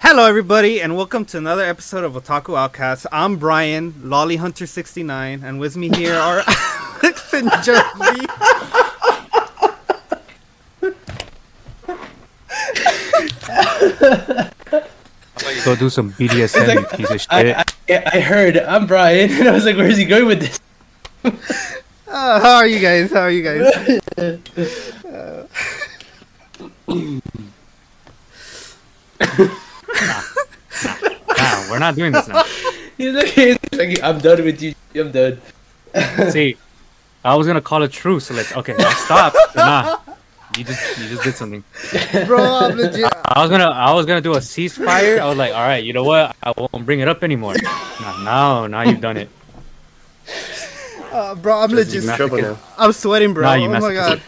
Hello, everybody, and welcome to another episode of Otaku Outcast. I'm Brian, Lolly Hunter 69, and with me here are Alex and Josie. Go do some BDSM, you piece of shit. I heard, I'm Brian, and I was like, where's he going with this? How are you guys? Nah, we're not doing this now. He's like, I'm done with you. I'm done. See, I was gonna call a truce. So okay, now stop. Nah, you just did something. Bro, I'm legit. I was gonna do a ceasefire. I was like, all right, you know what? I won't bring it up anymore. Now you've done it. Bro, I'm legit. Now. I'm sweating, bro. Nah, you oh my god.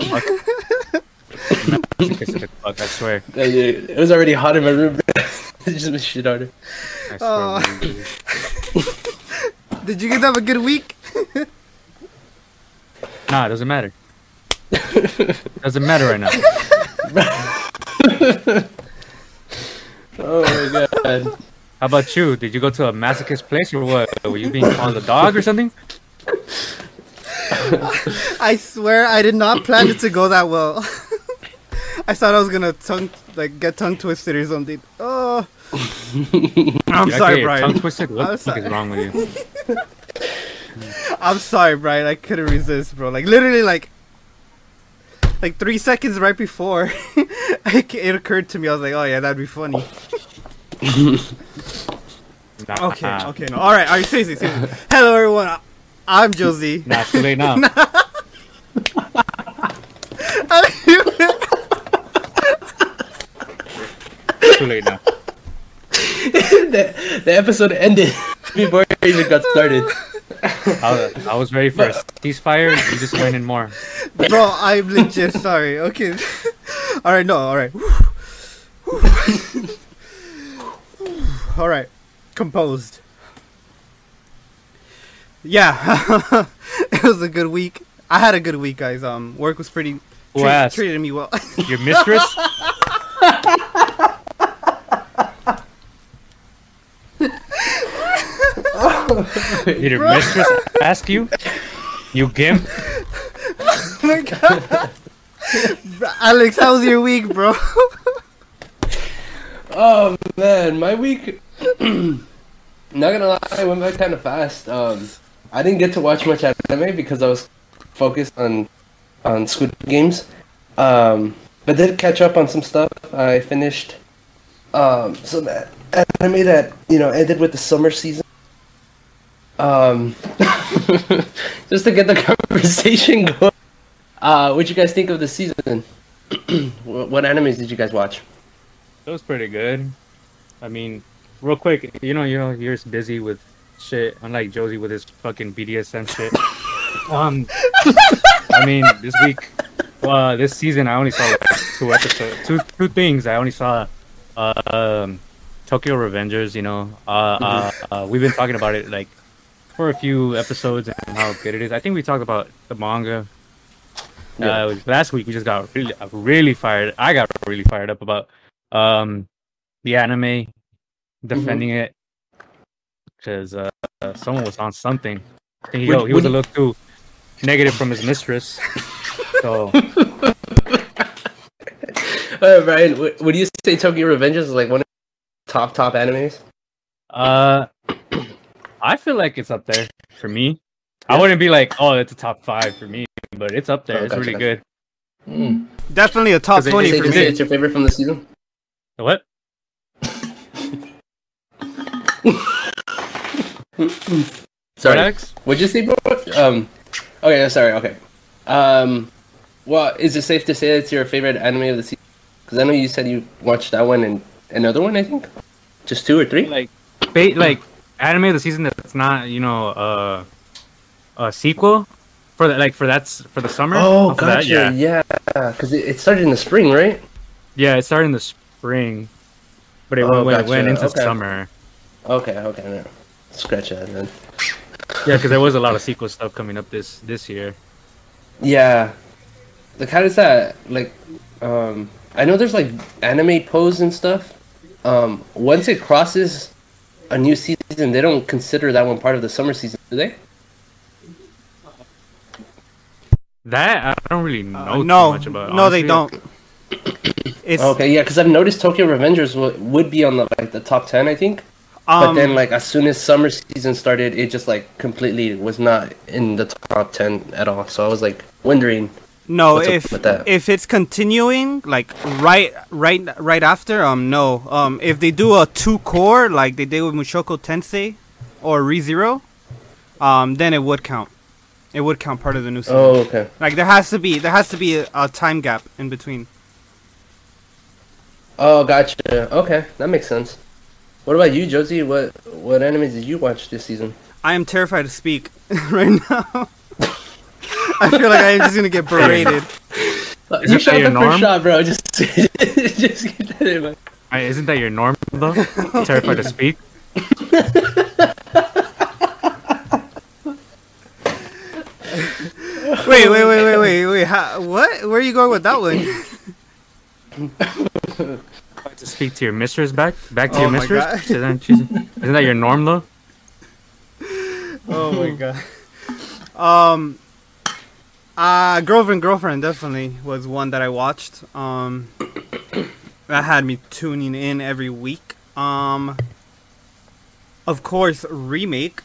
Fuck, I swear. It was already hot in my room. It just made shit harder. I swear. Did you guys have a good week? Nah, it doesn't matter. Doesn't matter right now. Oh my god. How about you? Did you go to a masochist place or what? Were you being called a dog or something? I swear I did not plan it to go that well. I thought I was gonna get tongue twisted or something. Oh, I'm sorry, Brian. Tongue twisted? What the fuck is wrong with you? I'm sorry, Brian. I couldn't resist, bro. Like literally, like 3 seconds right before, it occurred to me. I was like, oh yeah, that'd be funny. Okay, no. All right, seriously. Hello, everyone. I'm Josie. Nah, too late now. Too late now. The episode ended before it even got started. I was ready for a ceasefire. You just went in more. Bro, I'm legit sorry. Okay. Alright, no, alright. Alright. Composed. Yeah. It was a good week. I had a good week, guys. Work was pretty treated me well. Your mistress? Did your mistress ask you? You gimp? Oh my god. Alex, how was your week, bro? Oh man, my week. Not gonna lie, it went by kind of fast. I didn't get to watch much anime because I was focused on Squid Games. But did catch up on some stuff. I finished some anime that ended with the summer season. Just to get the conversation going. What you guys think of the season? What animes did you guys watch? It was pretty good. I mean, real quick, you're just busy with shit, unlike Josie with his fucking BDSM shit. I mean, this season, I only saw like 2 episodes, two things. I only saw Tokyo Revengers. We've been talking about it like for a few episodes and how good it is. I think we talked about the manga. Yeah. Last week we just got really fired. I got really fired up about the anime, defending it because someone was on something. I think he was a little too negative from his mistress. So, Brian, would you say Tokyo Revengers is like one of the top animes? I feel like it's up there for me. I wouldn't be like, oh, it's a top 5 for me, but it's up there. Oh, it's really good. Definitely a top 20 for me. It's your favorite from the season? What? Sorry, Alex? What'd you say, bro? Okay, sorry. Okay. Well, is it safe to say it's your favorite anime of the season? Because I know you said you watched that one and another one. I think just 2 or 3. Like anime of the season that's not a sequel for the summer. Oh, gotcha. Yeah, because it started in the spring, right? Yeah, it started in the spring, but it went into summer. Okay, no. Scratch that then. Yeah, because there was a lot of sequel stuff coming up this year. Yeah, like how does that like? I know there's like anime pose and stuff. once it crosses a new season, they don't consider that one part of the summer season, do they? That I don't really know too No, much about. no, they honestly. don't. It's Okay, yeah, because I've noticed Tokyo Revengers would be on the top 10, I think. But then, like, as soon as summer season started, it just like completely was not in the top 10 at all. So I was like wondering. no, what's up with that? if it's continuing like right after no if they do a 2 core like they did with Mushoku Tensei or ReZero, then it would count. It would count part of the new season. Oh, okay. Like there has to be a time gap in between. Oh, gotcha. Okay, that makes sense. What about you, Josie? What animes did you watch this season? I am terrified to speak right now. I feel like I'm just gonna get berated. You shot your the norm? first shot, bro. Just get that in, man. Isn't that your norm though? Terrified to speak. Wait. What? Where are you going with that one? To speak to your mistress back to Oh your my mistress. God. Isn't that your norm though? Oh my god. Girlfriend definitely was one that I watched. That had me tuning in every week. Of course, Remake.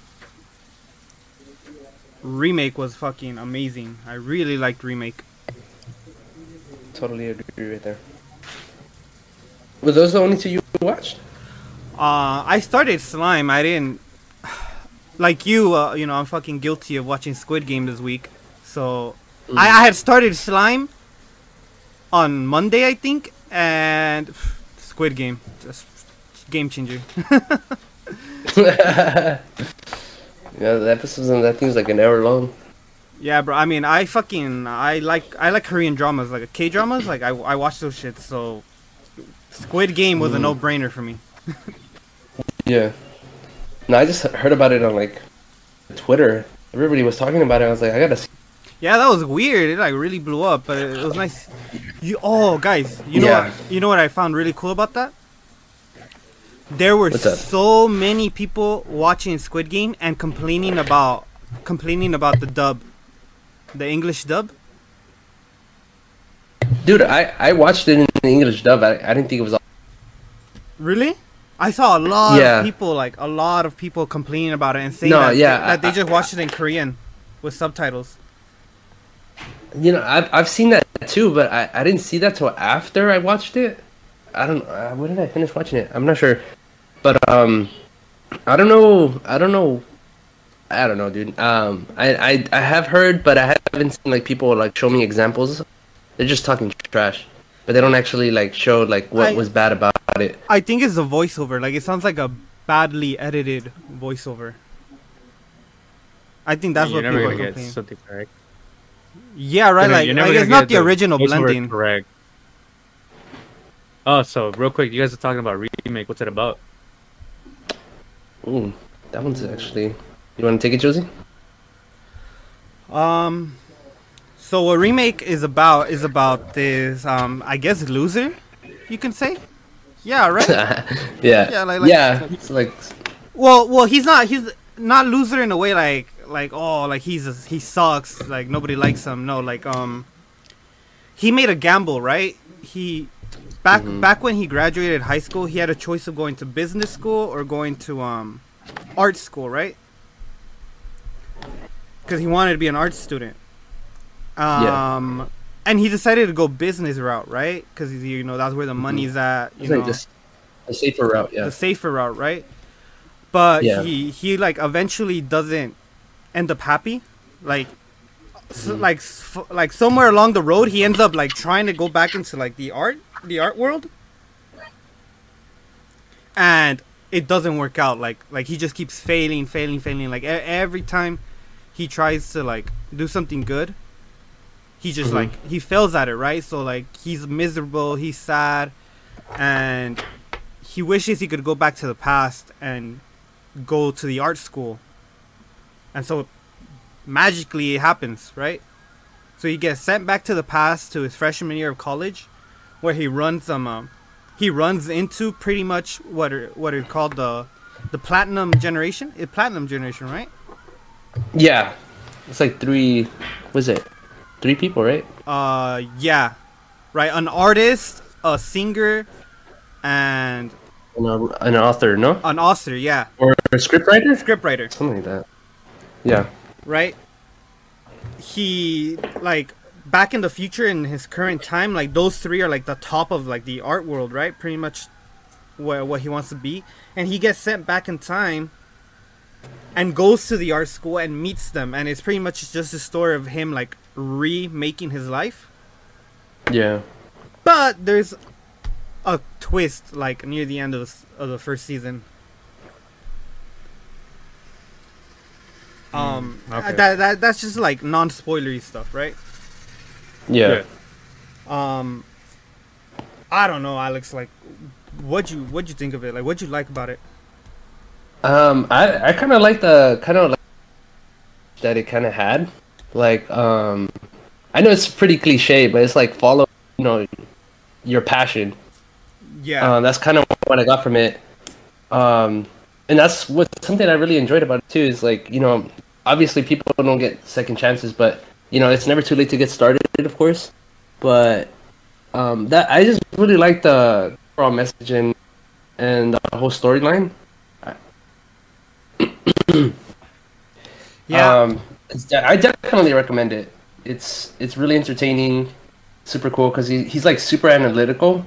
Remake was fucking amazing. I really liked Remake. Totally agree right there. Were those the only two you watched? I started Slime. I didn't like you. I'm fucking guilty of watching Squid Game this week. So I had started Slime on Monday, I think, and Squid Game, just game changer. Yeah, the episodes on that thing's like an hour long. Yeah, bro. I mean, I like Korean dramas, like K dramas. Like I watch those shits. So Squid Game was a no-brainer for me. Yeah. No, I just heard about it on like Twitter. Everybody was talking about it. I was like, I gotta see. Yeah, that was weird. It like really blew up, but it was nice. Guys, you know Yeah. what? You know what I found really cool about that? There were What's that? so many people watching Squid Game and complaining about the dub, the English dub. Dude, I watched it in the English dub. I didn't think it was. Really? I saw a lot Yeah. of people complaining about it and saying No, that, yeah, that they just watched it in Korean with subtitles. You know, I've seen that too, but I didn't see that till after I watched it. I don't. When did I finish watching it? I'm not sure, but I don't know. I don't know, dude. I have heard, but I haven't seen like people like show me examples. They're just talking trash, but they don't actually like show like what was bad about it. I think it's the voiceover. Like it sounds like a badly edited voiceover. I think that's You're what never people are gonna get complaining. something correct. Yeah, right. Like, You're never it's gonna not get the original voiceover blending. correct. Oh, so real quick, you guys are talking about Remake. What's it about? Ooh, that one's actually. You want to take it, Josie? So a remake is about this I guess loser, you can say. Yeah, right. Yeah. Yeah, like- It's like. Well, he's not loser in a way like he sucks, like nobody likes him. No, like he made a gamble, right? He back when he graduated high school, he had a choice of going to business school or going to art school, right? Because he wanted to be an art student. And he decided to go business route, right? Because that's where the money's at. It's like just a safer route, yeah. The safer route, right? But Yeah. he like eventually doesn't end up happy, like like somewhere along the road he ends up like trying to go back into like the art world, and it doesn't work out. Like he just keeps failing. Like every time he tries to like do something good, he just like he fails at it, right? So like he's miserable, he's sad, and he wishes he could go back to the past and go to the art school. And so magically it happens, right? So he gets sent back to the past to his freshman year of college, where he runs he runs into pretty much what are called the platinum generation. It's platinum generation, right? Yeah, it's like three. Was it 3 people, right? Yeah, right. An artist, a singer, and An author, no? an author. Yeah, Or a scriptwriter? scriptwriter. Something like that. Yeah. Right. He like back in the future in his current time, like those 3 are like the top of like the art world, right? Pretty much what he wants to be, and he gets sent back in time and goes to the art school and meets them, and it's pretty much just a story of him like remaking his life. Yeah. But there's a twist like near the end of the first season. Okay. That's just like non-spoilery stuff, right? Yeah. I don't know, Alex. Like, what'd you think of it? Like, what'd you like about it? I kind of like the that it kind of had. Like, I know it's pretty cliche, but it's like follow, your passion. Yeah. That's kind of what I got from it. And that's something I really enjoyed about it too. Is like, obviously people don't get second chances, but it's never too late to get started, of course. But that I just really like the overall message and the whole storyline. Yeah. I definitely recommend it. It's really entertaining, super cool because he's like super analytical.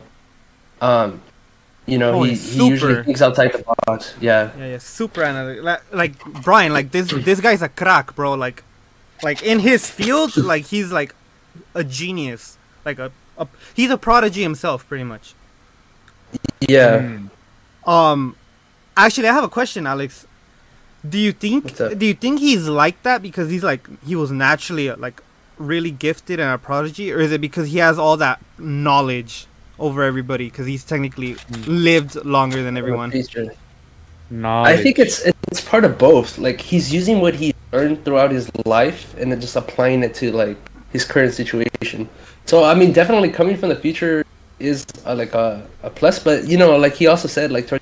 He usually thinks outside the box. Yeah. Yeah, super analytic. Like Brian, like this guy's a crack, bro. Like in his field, like he's like a genius. Like he's a prodigy himself, pretty much. Yeah. Actually, I have a question, Alex. Do you think What's up? he's like that because he was naturally like really gifted and a prodigy, or is it because he has all that knowledge over everybody because he's technically lived longer than everyone? Knowledge. I think it's part of both. Like he's using what he learned throughout his life and then just applying it to like his current situation. So I mean, definitely coming from the future is like a plus. But like he also said, like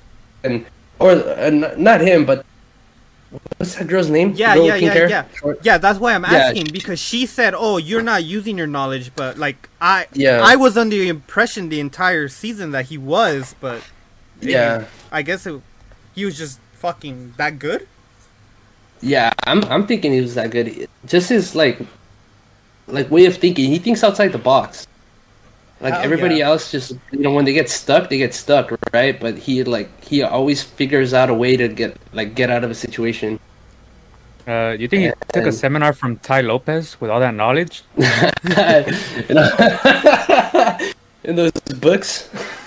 not him, but what's that girl's name? Yeah, Girl yeah, with pink yeah, hair? yeah. Short- Yeah, that's why I'm Yeah. asking, because she said, "Oh, you're not using your knowledge," but like I Yeah. was under the impression the entire season that he was, but Yeah. I guess he was just fucking that good. Yeah, I'm thinking he was that good. Just his like way of thinking. He thinks outside the box. Like Hell everybody yeah. else, just when they get stuck, right? But he always figures out a way to get out of a situation. You think he took a And- seminar from Ty Lopez with all that knowledge? In those books.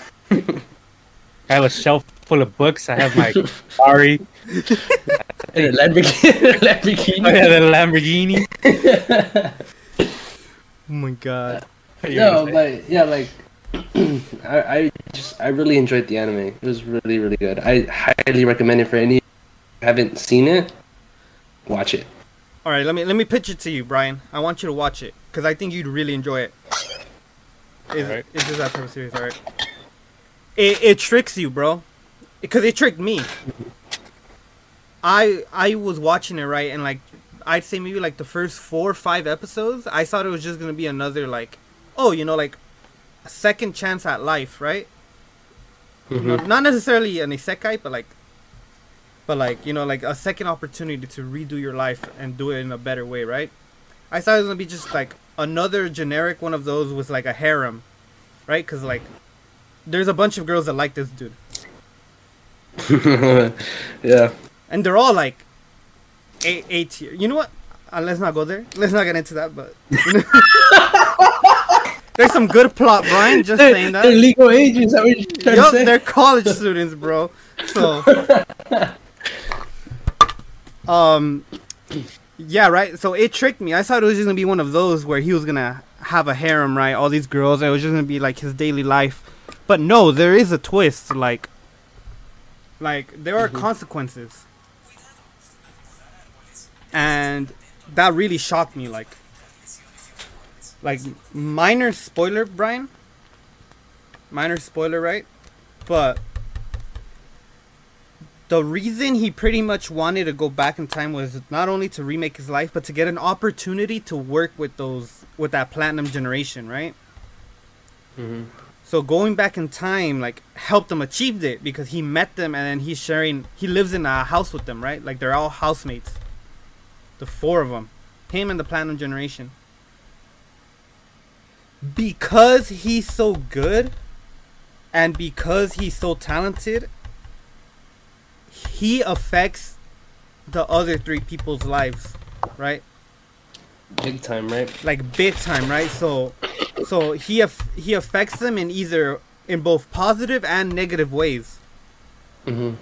I have a shelf full of books. I have my Ferrari. In a Lamborghini. Oh, yeah, the Lamborghini. Oh my god. No, but yeah, like I really enjoyed the anime. It was really, really good. I highly recommend it for any who haven't seen it. Watch it. All right, let me pitch it to you, Brian. I want you to watch it because I think you'd really enjoy it. Alright. It's just that type of series, alright? It tricks you, bro, because it tricked me. I was watching it, right, and like I'd say maybe like the first 4 or 5 episodes, I thought it was just gonna be another like, like a second chance at life, right? Not necessarily an isekai, but like like a second opportunity to redo your life and do it in a better way, right? I thought it was gonna be just like another generic one of those with like a harem, right? Because like there's a bunch of girls that like this dude, Yeah. and they're all like A tier. You know what? Let's not go there. Let's not get into that. But there's some good plot, Brian. Just saying that. They're legal age. Is that what you're trying to Yup, say? they're college students, bro. So, yeah, right. So it tricked me. I thought it was just gonna be one of those where he was gonna have a harem, right? All these girls, and it was just gonna be like his daily life. But no, there is a twist. Like there are consequences, and that really shocked me. Like minor spoiler, Brian. Minor spoiler, right? but the reason he pretty much wanted to go back in time was not only to remake his life, but to get an opportunity to work with that platinum generation, right? Mm-hmm. So going back in time, like, helped him achieve it because he met them and then he lives in a house with them, right? Like, they're all housemates. The four of them. Him and the platinum generation. Because he's so good and because he's so talented, he affects the other three people's lives, right? Big time, right? Like, big time, right? So he affects them in both positive and negative ways. Mm-hmm.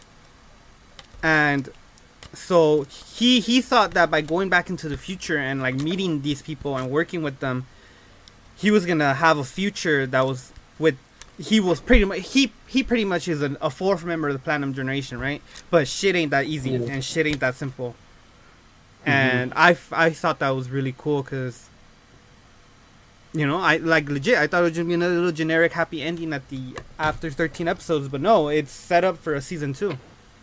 And so he thought that by going back into the future and like meeting these people and working with them, he was gonna have a future that was with. He was pretty much he pretty much is a fourth member of the platinum generation, right? But shit ain't that easy and shit ain't that simple. And I thought that was really cool because, you know, I like legit I thought it was just be another little generic happy ending after 13 episodes, but no, it's set up for a season 2.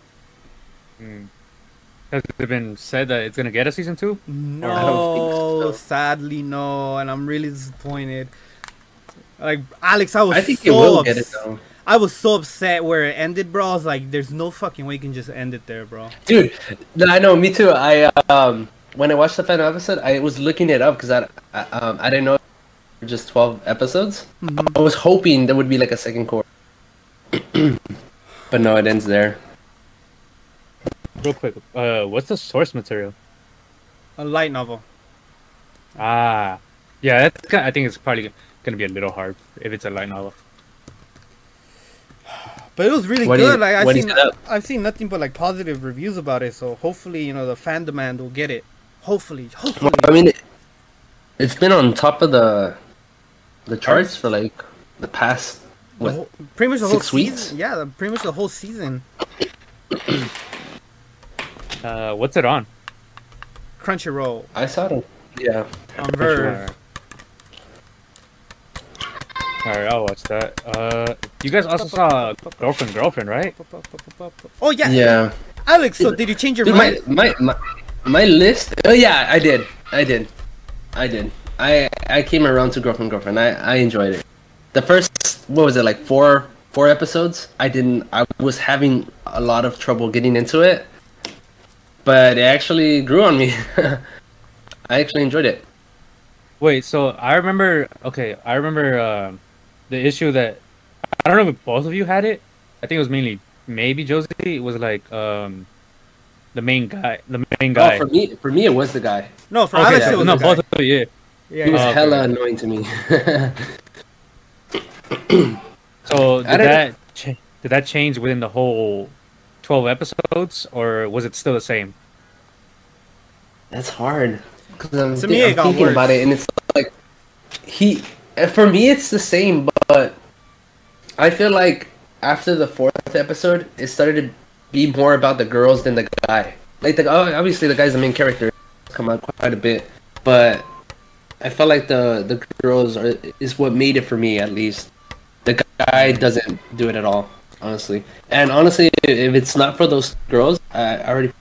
Has it been said that it's gonna get a season 2? No, I don't think so. sadly no, and I'm really disappointed. Like, Alex, I think it will get it though. I was so upset where it ended, bro. I was like, there's no fucking way you can just end it there, bro. Dude, I know, me too. I when I watched the final episode, I was looking it up because I didn't know it were just 12 episodes. I was hoping there would be like a second course, but no, it ends there. Real quick, what's the source material? A light novel. Ah, yeah, I think it's probably gonna be a little hard if it's a light novel. But it was really What good. do you- Like, what do you set up? I've seen nothing but like positive reviews about it. So hopefully, you know, the fan demand will get it. Hopefully. Well, I mean, it's been on top of the charts for like the past what? Pretty much the whole 6 weeks? season. Yeah, pretty much the whole season. What's it on? Crunchyroll, I saw it. Yeah. on Verve. Alright, I'll watch that. You guys also saw Girlfriend, right? Oh yeah. Yeah. Alex, so did you change your Dude, mind? my list. Oh yeah, I did. I came around to Girlfriend. I enjoyed it. The first, what was it, like four episodes? I was having a lot of trouble getting into it, but it actually grew on me. I actually enjoyed it. Wait, so I remember the issue that I don't know if both of you had it. I think it was maybe Josie. It was like the main guy. Oh, for me, it was the guy. No, for Okay, Alex, it was no, the guy. both of you. Yeah, He was yeah. hella annoying to me. So I don't did that change within the whole 12 episodes, or was it still the same? That's hard. Cause I'm, To me, it got thinking worse. about it, and it's like for me, it's the same, but I feel like after the 4th episode, it started to be more about the girls than the guy. Like obviously the guy's the main character, come out quite a bit, but I felt like the girls is what made it for me, at least. The guy doesn't do it at all, honestly. And honestly, if it's not for those girls, I already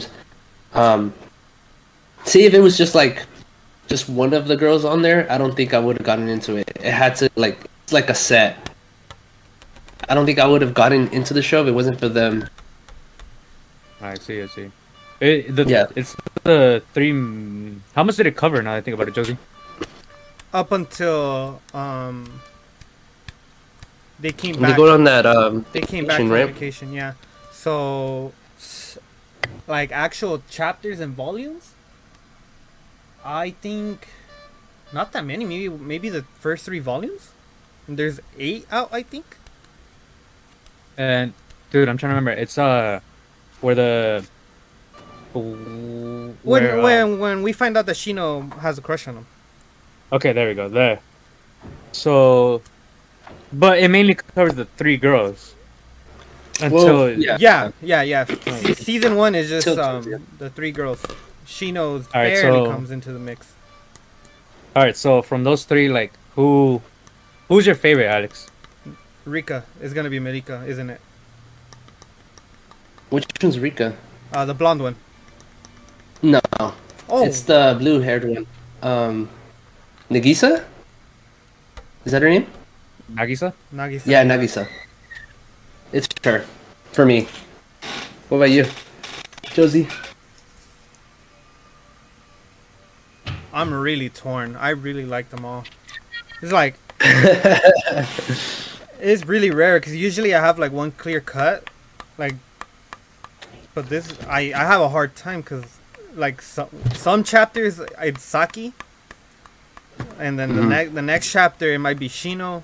see if it was just one of the girls on there, I don't think I would have gotten into it. It had to it's like a set. I don't think I would have gotten into the show if it wasn't for them. I see. Yeah. It's the three. How much did it cover? Now that I think about it, Josie. Up until they came They back. go on that They came back vacation, from right? vacation, yeah. So, like, actual chapters and volumes, I think not that many. Maybe the first 3 volumes. And there's 8 out, I think. And dude, I'm trying to remember. It's where the When we find out that Shino has a crush on him. Okay, there we go. There. So, but it mainly covers the 3 girls. Until Well, Yeah. Season 1 is just Till- yeah. the 3 girls. Shino Alright, barely so- comes into the mix. All right. So from those 3, like who's your favorite, Alex? Rika is gonna be Marika, isn't it? Which one's Rika? The blonde one. No, Oh, it's the blue-haired one. Nagisa? Is that her name? Nagisa? Nagisa. Yeah, Nagisa. It's her. For me. What about you, Josie? I'm really torn. I really like them all. It's like it's really rare because usually I have like one clear cut, like. But this I have a hard time because like some chapters it's Saki, and then the next chapter it might be Shino.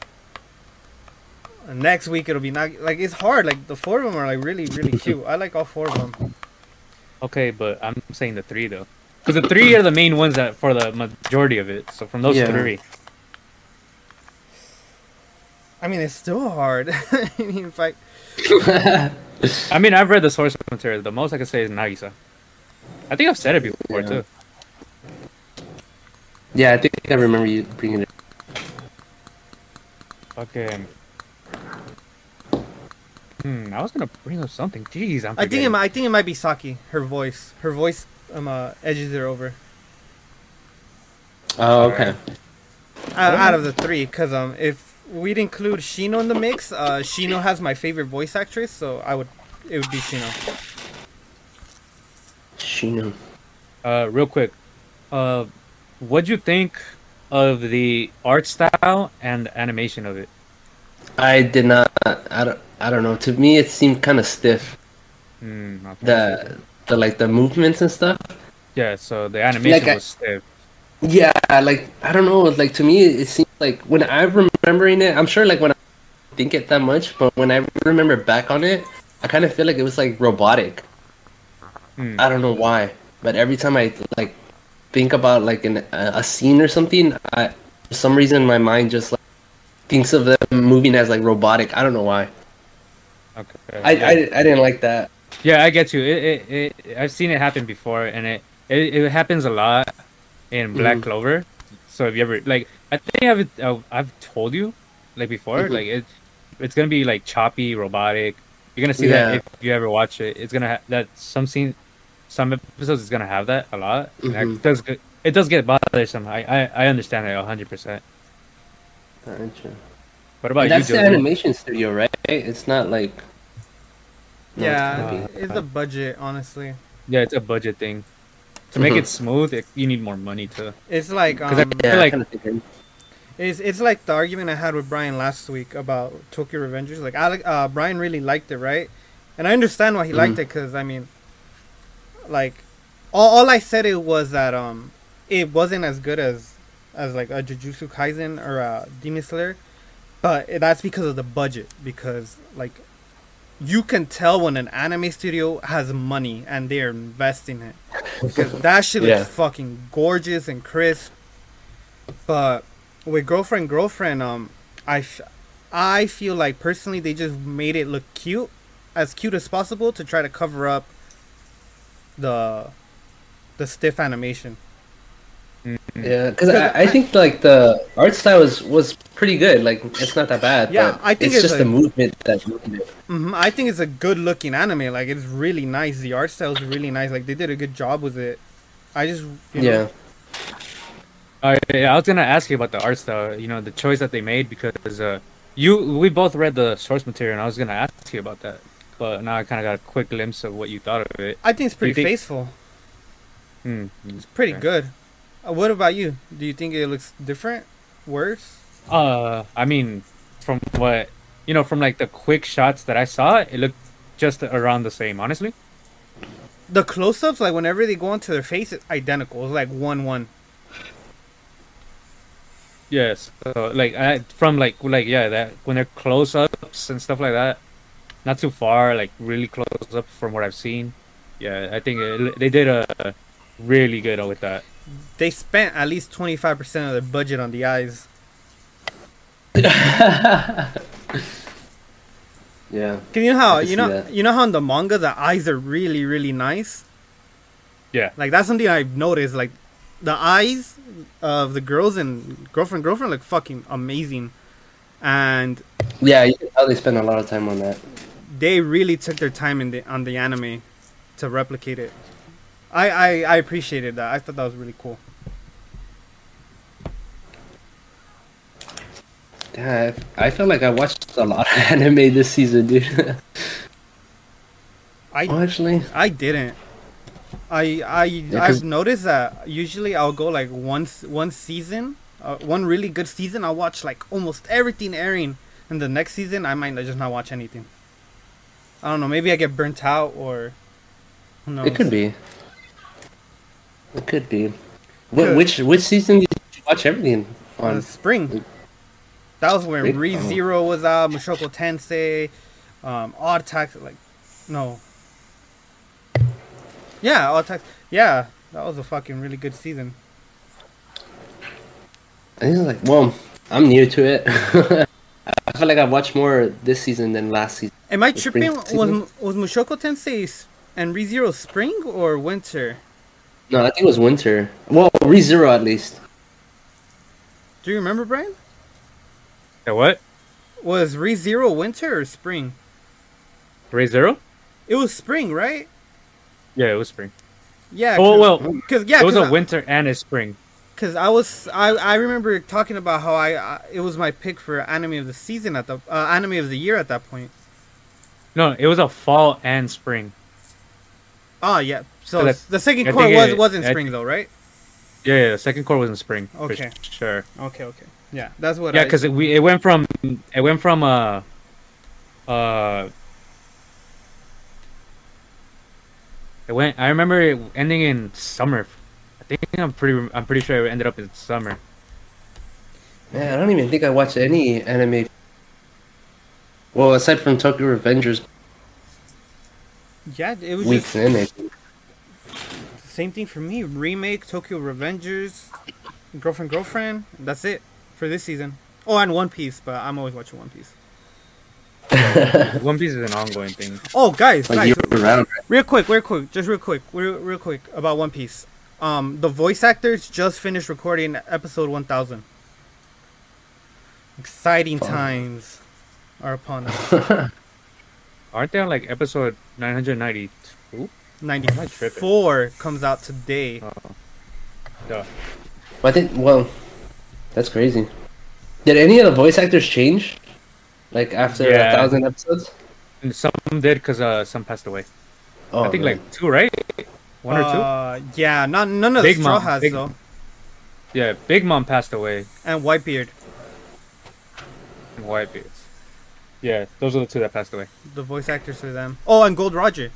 And next week it'll be Nagi. Like it's hard. Like the four of them are like really cute. I like all four of them. Okay, but I'm saying the 3 though, because the 3 are the main ones that for the majority of it. So from those 3, I mean, it's still hard. I mean, if I I mean, I've read the source material. The most I can say is Nagisa. I think I've said it before too. Yeah, I think I remember you bringing it. Okay. I was gonna bring up something. Jeez, I think it might be Saki. Her voice edges her over. Oh, okay. Out of the 3, because if we'd include Shino in the mix, Shino has my favorite voice actress, so it would be Shino. Shino. Real quick, what'd you think of the art style and animation of it? I did not. I don't know. To me, it seemed kind of stiff. Okay. The like the movements and stuff. Yeah, so the animation was stiff. Yeah, like I don't know. Like to me, it seems like when I'm remembering it, I'm sure like when I think it that much, but when I remember back on it, I kind of feel like it was like robotic. I don't know why, but every time I like think about like a scene or something, for some reason my mind just like thinks of them moving as like robotic. I don't know why. Okay. I didn't like that. Yeah, I get you. I've seen it happen before, and it happens a lot in Black Clover. So if you ever like, I think I've told you like before, like it's gonna be like choppy, robotic. You're gonna see that if you ever watch it. It's gonna that some episodes is gonna have that a lot. And it does get bothersome. I understand it 100%. What about That's you, the Josie? animation studio, right? It's not like. Yeah, it's a budget, honestly. Yeah, it's a budget thing. To make it smooth, you need more money to. It's like I feel like it's like the argument I had with Brian last week about Tokyo Revengers. Like Brian really liked it, right? And I understand why he liked it, because I mean, like, all I said it was that it wasn't as good as like a Jujutsu Kaisen or a Demon Slayer, but that's because of the budget. Because like, you can tell when an anime studio has money and they're investing it, because that shit looks fucking gorgeous and crisp. But with Girlfriend, I feel like personally they just made it look cute as possible to try to cover up the stiff animation. Yeah, because I think like the art style was pretty good. Like it's not that bad. Yeah, but I think it's just the movement that's ruined it. I think it's a good looking anime. Like it's really nice. The art style is really nice. Like they did a good job with it. I just yeah. I was gonna ask you about the art style. You know, the choice that they made, because we both read the source material, and I was gonna ask you about that. But now I kind of got a quick glimpse of what you thought of it. I think it's pretty faithful. It's pretty good. What about you? Do you think it looks different? Worse? I mean, from what from like the quick shots that I saw, it looked just around the same. Honestly, the close-ups, like whenever they go onto their face, it's identical. It's like 1-1. Yes, from like that when they're close-ups and stuff like that, not too far, like really close up from what I've seen. Yeah, I think they did a really good with that. They spent at least 25% of their budget on the eyes. Yeah. You know how in the manga the eyes are really, really nice? Yeah. Like that's something I've noticed. Like the eyes of the girls in Girlfriend look fucking amazing. and Yeah, you can tell they spend a lot of time on that. they really took their time on the anime to replicate it. I appreciated that. I thought that was really cool. Yeah, I feel like I watched a lot of anime this season, dude. I Actually, I didn't. I've noticed that usually I'll go like one season, one really good season. I'll watch like almost everything airing, and the next season I might just not watch anything. I don't know. Maybe I get burnt out, or who knows? it could be. It could be. Which season did you watch everything on? Spring. That was when Spring? ReZero was out, Mushoku Tensei, Odd Attack, like, no. Yeah, Odd Attack. Yeah, that was a fucking really good season. I think it's like, well, I'm new to it. I feel like I watched more this season than last season. Am I The tripping? spring season? Was Mushoku Tensei and ReZero spring or winter? No, I think it was winter. Well, ReZero at least. Do you remember, Brian? Yeah, what? Was ReZero winter or spring? ReZero? It was spring, right? Yeah, it was spring. Yeah. Oh well, Cause yeah, it was cause a winter and a spring. Cause I remember talking about how it was my pick for anime of the season at the anime of the year at that point. No, it was a fall and spring. Oh yeah, so So that- the second I core think was in I spring think- though, right? Yeah, the second core was in spring. for Okay. sure. Okay, yeah, that's what. Yeah, because it went from I remember it ending in summer. I'm pretty sure it ended up in summer. Man, I don't even think I watched any anime. Well, aside from Tokyo Revengers, Yeah, it was weeks just in it. same thing for me. Remake, Tokyo Revengers, Girlfriend. That's it for this season. Oh, and One Piece, but I'm always watching One Piece. One Piece is an ongoing thing. Oh, guys, Like year round. real quick, real quick about One Piece. The voice actors just finished recording episode 1000. Exciting times are upon us. Aren't they on like episode 992? 94 comes out today. Duh. I think, well, that's crazy. Did any of the voice actors change? Like after Yeah. 1,000 episodes? And some did because some passed away. Oh, I think man. like 2, right? 1 or 2? Yeah, none of Big the Straw Mom, Hats Big- though, Yeah, Big Mom passed away. and Whitebeard, And Whitebeard. Yeah, those are the 2 that passed away. the voice actors for them. Oh, and Gold Roger.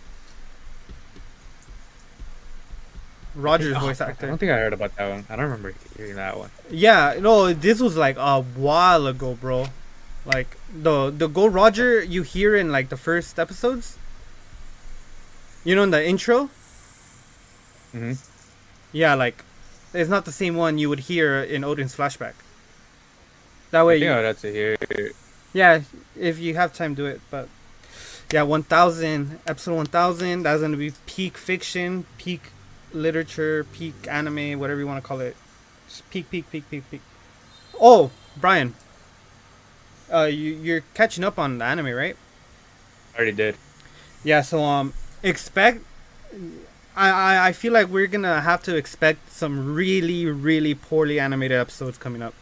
Roger's voice I actor. don't think I heard about that one. I don't remember hearing that one. Yeah, no, this was like a while ago, bro. Like the Gold Roger you hear in like the first episodes. You know, in the intro. hmm Yeah, like it's not the same one you would hear in Odin's flashback. That I way, think I would have to hear. yeah, if you have time, do it. But yeah, 1000 episode 1000. That's gonna be peak fiction, peak literature, peak anime, whatever you want to call it. Just peak. Oh, Brian, you're catching up on the anime, right? I already did. Yeah. So expect. I feel like we're gonna have to expect some really, really poorly animated episodes coming up.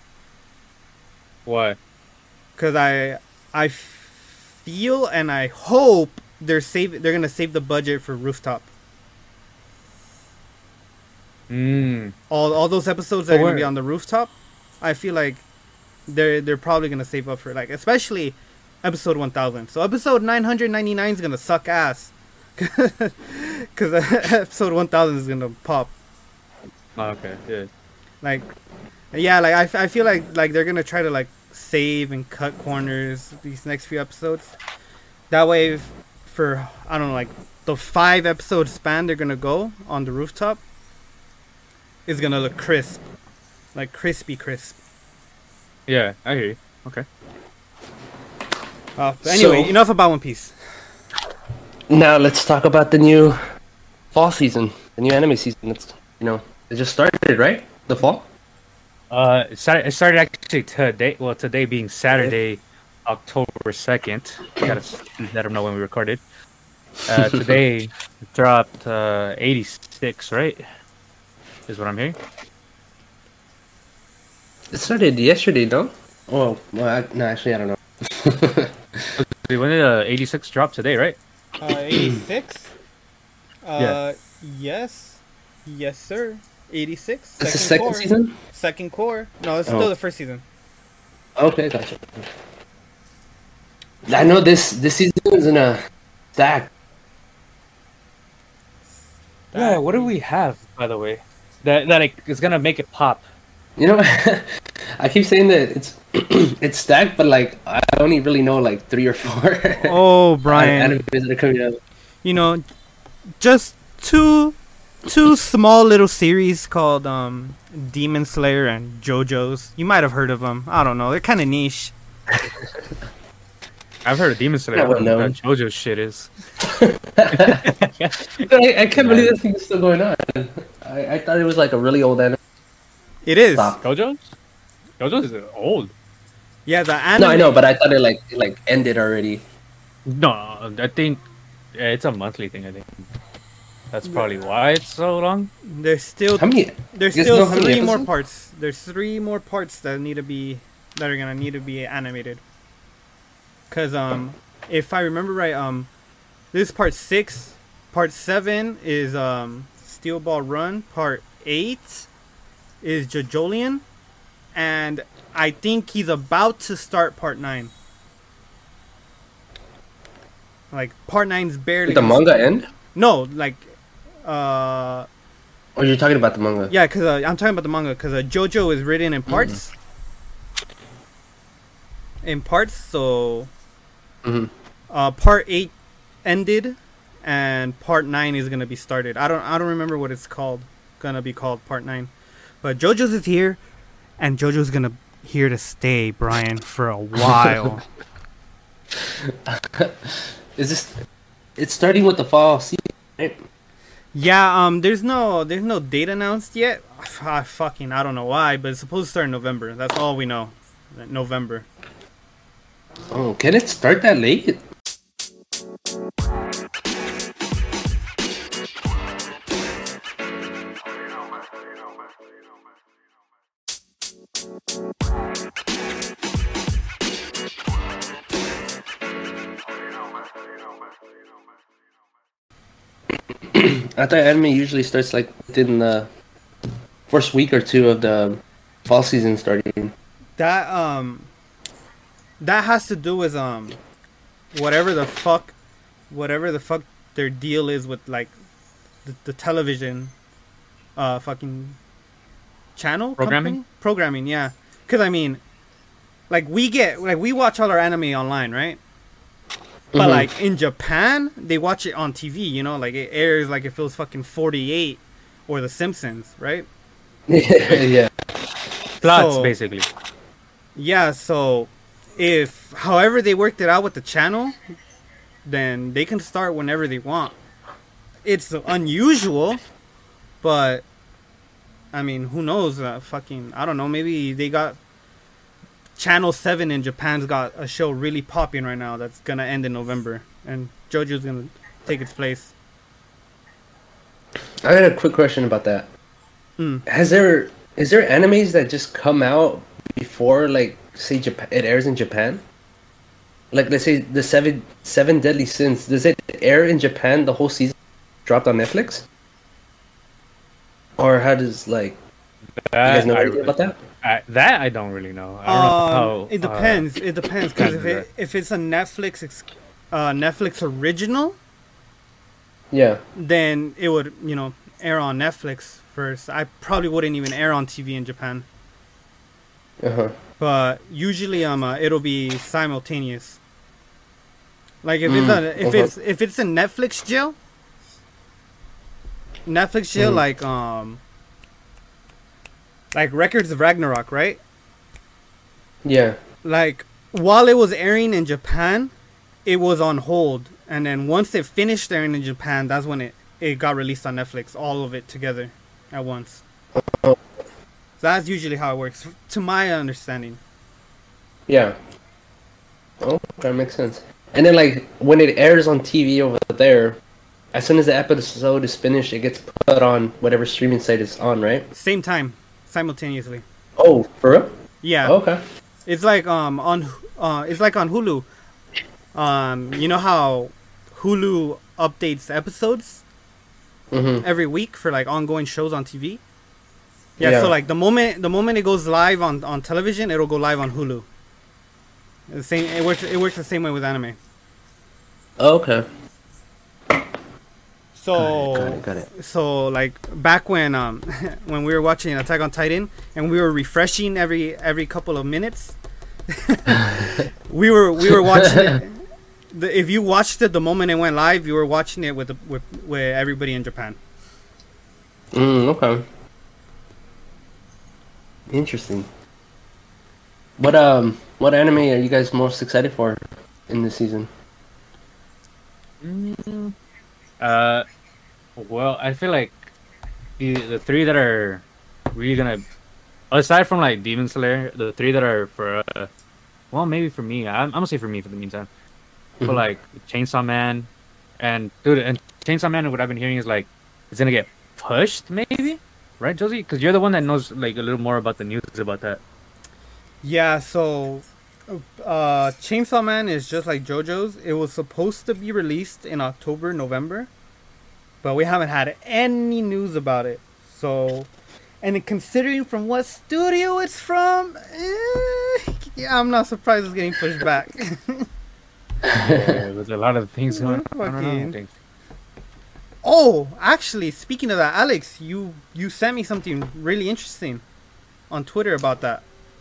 Why? Cause I feel and I hope they're gonna save the budget for Rooftop. All those episodes that are gonna be on the Rooftop, I feel like they're probably gonna save up for, like, especially episode 1000. So episode 999 is gonna suck ass, cause episode 1000 is gonna pop. Oh, okay, yeah. Like, yeah, like I feel like they're gonna try to like save and cut corners these next few episodes. That way, for I don't know, like the 5 episode span they're gonna go on the Rooftop is gonna look crisp, like crispy crisp. Yeah, I hear you. Okay. But anyway, So- enough about One Piece. Now let's talk about the new fall season, the new anime season. It just started, right? The fall. It started actually today. Well, today being Saturday, October 2nd. Gotta let them know when we recorded. Today it dropped 86, right? Is what I'm hearing. It started yesterday, no? Oh, well, no, actually, I don't know. When did 86 drop today, right? 86. Yeah. Yes, yes, sir. 86. It's the second core. season? Second core. No, it's Oh. still the first season. Okay, gotcha. I know this season is in a stack. Yeah. What do we have, by the way? That is gonna make it pop. You know, I keep saying that it's it's stacked, but like I only really know like 3 or 4. Oh, Brian. animes that are coming out. You know, just two small little series called Demon Slayer and JoJo's. You might have heard of them. I don't know. They're kind of niche. I've heard of Demon Slayer. I I don't know wouldn't what JoJo's shit is. I can't believe this thing is still going on. I thought it was like a really old anime. It is. Stop. JoJo's? JoJo's is old. Yeah, the anime. No, I know, but I thought it like ended already. No, I think it's a monthly thing. I think that's probably why it's so long. There's still How many? there's you guys still know how many 3 more episodes? parts. There's 3 more parts that are gonna need to be animated. Cause if I remember right, this is part 6. Part 7 is Steel Ball Run. Part 8 is Jojolian, and I think he's about to start part 9. Like part 9's barely. Did the manga end? No, like Or you're talking about the manga? yeah, cause I'm talking about the manga. Cause JoJo is written in parts. In parts, so Mhm. part 8 ended, and part 9 is gonna be started. I don't remember what it's called. Gonna be called part 9, but JoJo's is here, and JoJo's gonna here to stay, Brian, for a while. Is this? It's starting with the fall season, right? Yeah, there's no date announced yet. I don't know why, but it's supposed to start in November. That's all we know. November. Oh, can it start that late? I thought anime usually starts like within the first week or 2 of the fall season starting. That that has to do with whatever the fuck their deal is with like the television fucking channel Programming? programming, yeah. Cuz I mean, like we watch all our anime online, right? But Mhm. like in Japan, they watch it on TV, you know, like it airs like if it was fucking 48 or The Simpsons, right? Yeah. Plots, So- basically. Yeah, so if however they worked it out with the channel, then they can start whenever they want. It's unusual, but I mean, who knows? Fucking, I don't know. Maybe they got Channel 7 in Japan's got a show really popping right now that's gonna end in November, and JoJo's gonna take its place. I got a quick question about that. Hmm. Is there animes that just come out before, like, say Japan, it airs in Japan? Like, let's say the seven Deadly Sins. Does it air in Japan the whole season? Dropped on Netflix? Or how does like you guys know anything about that? That I don't really know. I don't know how. It depends. It depends because Yeah. if it's a Netflix original, Yeah. then it would air on Netflix first. I probably wouldn't even air on TV in Japan, Uh-huh. but usually it'll be simultaneous. Like if it's a Netflix jail, like Records of Ragnarok, right? Yeah. Like while it was airing in Japan, it was on hold, and then once it finished airing in Japan, that's when it got released on Netflix, all of it together at once. So that's usually how it works, to my understanding. Yeah. Oh, that makes sense. And then, like, when it airs on TV over there, as soon as the episode is finished, it gets put on whatever streaming site it's on, right? Same time, simultaneously. Oh, for real? Yeah. Okay. It's like it's like on Hulu. You know how Hulu updates episodes every week for like ongoing shows on TV? Yeah, so like the moment it goes live on television, it'll go live on Hulu. The same it works the same way with anime. Okay. So Got it. So like back when when we were watching Attack on Titan and we were refreshing every couple of minutes, we were watching it. If you watched it the moment it went live, you were watching it with everybody in Japan. Okay. Interesting. What anime are you guys most excited for in this season? Well, I feel like the three that are really gonna, aside from like Demon Slayer, the three that are for, well, maybe for me, I'm gonna say for me for the meantime, for like Chainsaw Man, and dude, and Chainsaw Man, what I've been hearing is like it's gonna get pushed, maybe, right, Josie? Because you're the one that knows like a little more about the news about that. Yeah, so Chainsaw Man is just like JoJo's. It was supposed to be released in October, November, but we haven't had any news about it. So, and considering from what studio it's from, yeah, I'm not surprised it's getting pushed back. There's a lot of things going on. Fucking. Oh, actually, speaking of that, Alex, you sent me something really interesting on Twitter about that.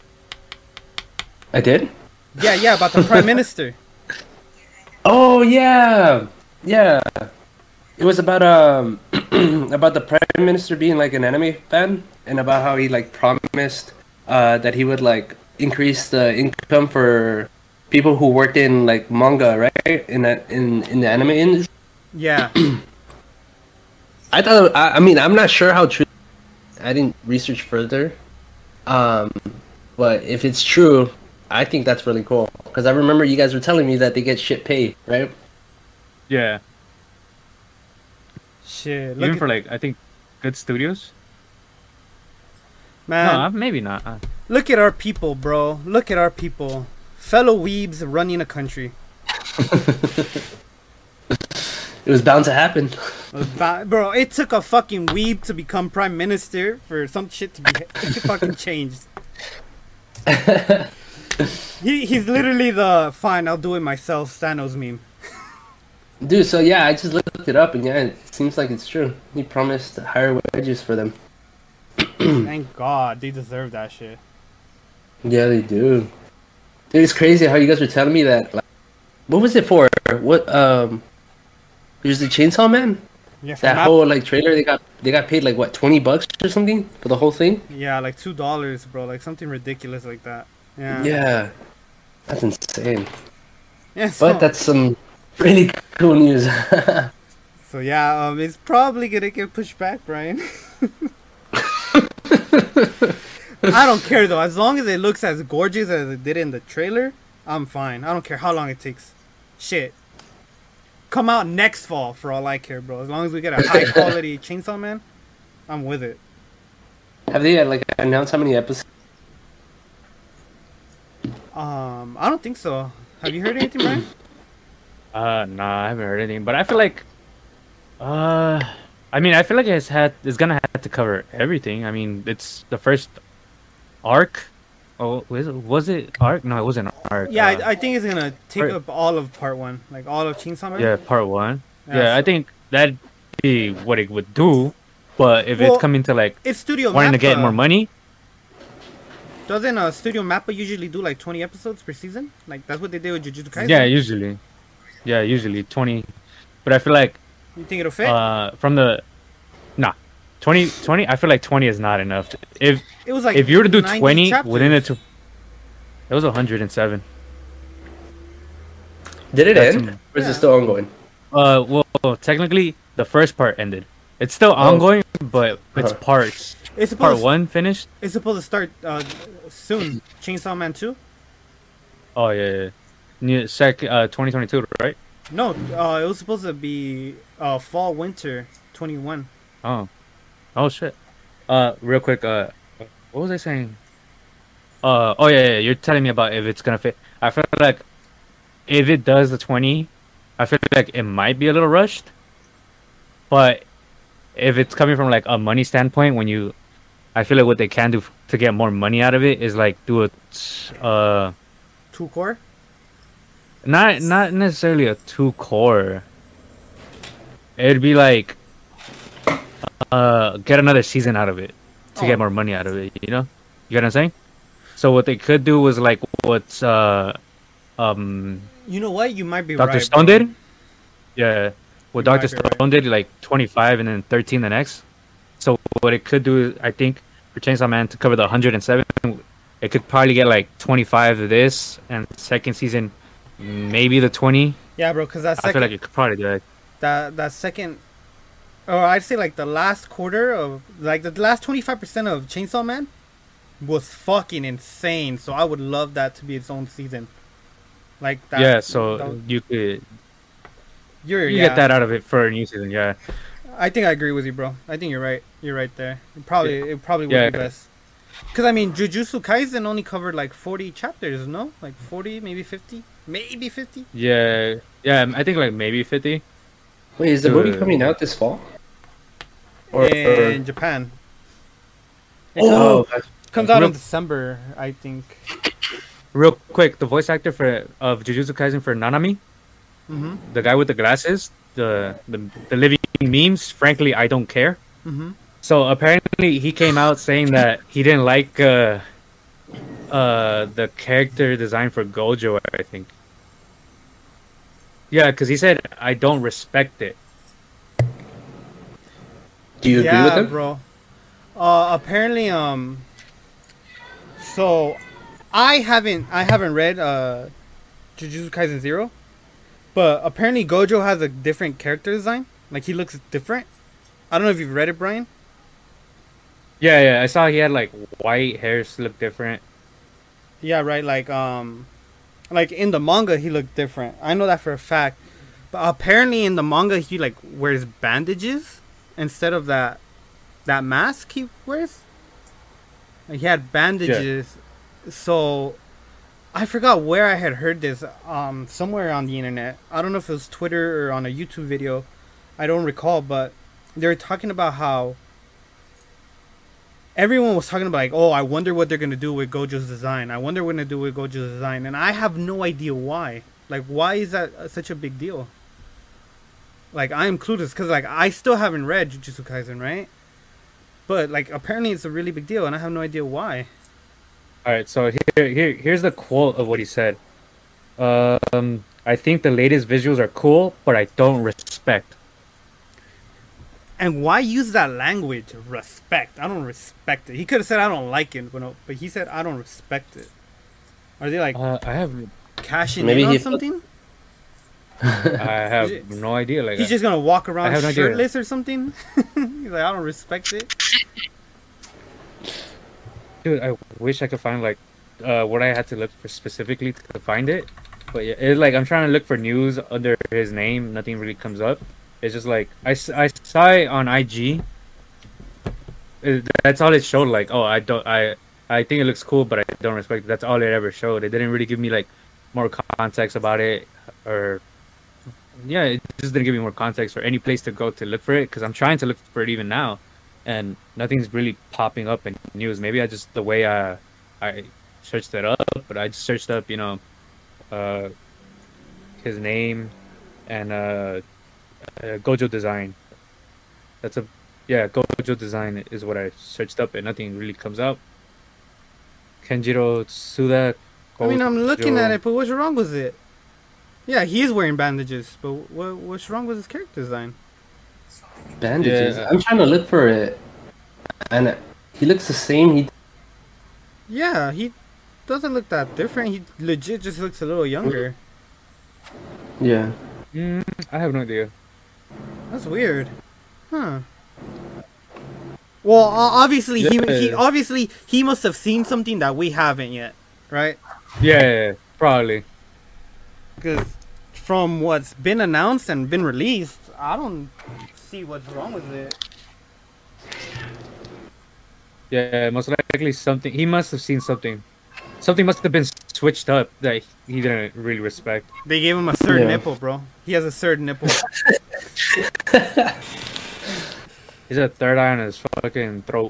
I did? Yeah, about the Prime Minister. Oh yeah. It was about about the Prime Minister being like an anime fan and about how he like promised that he would like increase the income for people who worked in like manga, right? In the anime industry. Yeah. I thought I mean I'm not sure how true. I didn't research further. But if it's true, I think that's really cool because I remember you guys were telling me that they get shit paid, right? Yeah. Shit. Even for like I think good studios. Man, No, maybe not. look at our people, bro. Look at our people. Fellow weebs running a country. It was bound to happen. Bro, it took a fucking weeb to become prime minister for some shit to be fucking changed. He's literally the fine, I'll do it myself Thanos meme. Dude, so yeah, I just looked it up and yeah, it seems like it's true. He promised higher wages for them. Thank God, they deserve that shit. Yeah, they do. Dude, it's crazy how you guys were telling me that. Like, what was it for? What there's the Chainsaw Man? Yeah, That whole like trailer they got paid like what, $20 or something for the whole thing? yeah, like $2, bro, like something ridiculous like that. Yeah. Yeah. That's insane. Yeah, so, But that's some really cool news. so yeah, it's probably gonna get pushed back, Brian. I don't care though, as long as it looks as gorgeous as it did in the trailer, I'm fine. I don't care how long it takes. Shit. Come out next fall for all I care, bro. As long as we get a high quality Chainsaw Man, I'm with it. Have they like announced how many episodes? I don't think so. Have you heard anything, Brian? Nah, I haven't heard anything. But I feel like, I mean, I feel like it's gonna have to cover everything. I mean, it's the first arc. Oh, was it arc? No, it wasn't arc. Yeah, I think it's gonna take up all of part 1, like all of Chainsaw Man. Yeah, part 1. Yeah, Yeah, so- I think that'd be what it would do. But if Well, it's coming to like It's Studio wanting to get Mappa. more money, Doesn't Studio Mappa usually do like 20 episodes per season? Like that's what they did with Jujutsu Kaisen. yeah, usually 20. But I feel like You think it'll fit? from the 20, I feel like 20 is not enough. If It was like you were to do 90 20 chapters. within it was 107. Did it That's end? some- Or is Yeah. it still ongoing? Well, technically the first part ended. It's still ongoing, but it's parts. It's Part supposed 1 finished? it's supposed to start soon. Chainsaw Man 2? Oh yeah. New 2022, right? No, it was supposed to be fall winter 21. Oh. Oh shit. Real quick, what was I saying? Oh yeah, you're telling me about if it's gonna fit. I feel like if it does the 20, I feel like it might be a little rushed. But if it's coming from like a money standpoint, I feel like what they can do to get more money out of it is like do a, 2 core? not necessarily a 2 core. It'd be like, get another season out of it to Oh. get more money out of it. You know what I'm saying? So what they could do was like what's You know what? You might be Dr. right. Stone bro. did? Yeah. What You might Dr. be right. Stone did, like 25 and then 13 the next. So what it could do, I think, for Chainsaw Man to cover the 107, it could probably get like 25 of this, and second season, maybe the 20. Yeah, bro, because that I feel second like it could probably do that. that second, or I'd say like the last quarter of like the last 25% of Chainsaw Man was fucking insane. So I would love that to be its own season. Like that. Yeah, so that- you could you get that out of it for a new season. Yeah. I think I agree with you, bro. I think you're right. You're right there. It probably would Yeah. be best. Because I mean, Jujutsu Kaisen only covered like 40 chapters, no? Like 40, maybe 50, maybe 50. Yeah. Yeah, I think like maybe 50. Wait, is the movie coming out this fall? In Japan. It Oh, comes out in Real- December, I think. Real quick, the voice actor of Jujutsu Kaisen for Nanami, Mm-hmm. the guy with the glasses, the living memes, frankly, I don't care. Mm-hmm. So apparently he came out saying that he didn't like the character design for Gojo, I think. Yeah, because he said, I don't respect it. do you agree with him? bro. Apparently, so I haven't read Jujutsu Kaisen 0, but apparently Gojo has a different character design. Like he looks different. I don't know if you've read it, Brian. Yeah, I saw he had like white hairs, look different. Yeah, right. Like in the manga, he looked different. I know that for a fact. But apparently, in the manga, he like wears bandages instead of that mask he wears. Like, he had bandages. So I forgot where I had heard this. Somewhere on the internet. I don't know if it was Twitter or on a YouTube video. I don't recall, but they were talking about how everyone was talking about like, oh, I wonder what they're gonna do with Gojo's design. I wonder what they're gonna do with Gojo's design, and I have no idea why. Like, why is that such a big deal? Like, I am clueless because like I still haven't read Jujutsu Kaisen, right? But like, apparently it's a really big deal, and I have no idea why. All right, so here's the quote of what he said. I think the latest visuals are cool, but I don't respect. And why use that language of respect? I don't respect it. He could have said I don't like it, but he said I don't respect it. Are they like I have cashing Maybe in on he- something? I have no idea. Like He's just gonna walk around have no idea. shirtless or something? He's like, I don't respect it. dude, I wish I could find like what I had to look for specifically to find it. But yeah, it's like I'm trying to look for news under his name. Nothing really comes up. It's just like I saw it on IG. That's all it showed. Like, oh, I think it looks cool, but I don't respect it. That's all it ever showed. It didn't really give me like more context about it, or yeah, it just didn't give me more context or any place to go to look for it. Because I'm trying to look for it even now, and nothing's really popping up in news. Maybe I just the way I searched it up, but I just searched up, his name and Gojo design. Gojo design is what I searched up, and nothing really comes out. Kenjiro Tsuda. I mean, I'm looking Gojo. at it, but what's wrong with it? Yeah, he is wearing bandages, but what's wrong with his character design? Bandages. Yeah. I'm trying to look for it, and he looks the same. Yeah, he doesn't look that different. He legit just looks a little younger. Yeah. I have no idea. That's weird. Huh. Well, obviously Yeah. he must have seen something that we haven't yet, right? Yeah, probably. Because from what's been announced and been released, I don't see what's wrong with it. Yeah, most likely something. He must have seen something. Something must have been switched up that he didn't really respect. They gave him a third Yeah. nipple, bro. He has a third nipple. He's a third eye on his fucking throat.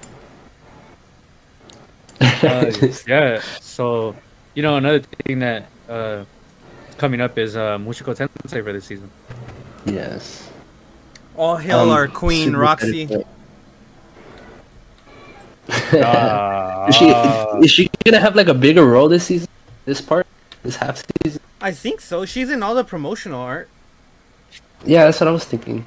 Yeah. So, another thing that coming up is Mushoku Tensei for this season. Yes. All hail our queen, super Roxy. excited. Ah. Is she gonna have like a bigger role this season? This half season? I think so. She's in all the promotional art. Yeah, that's what I was thinking.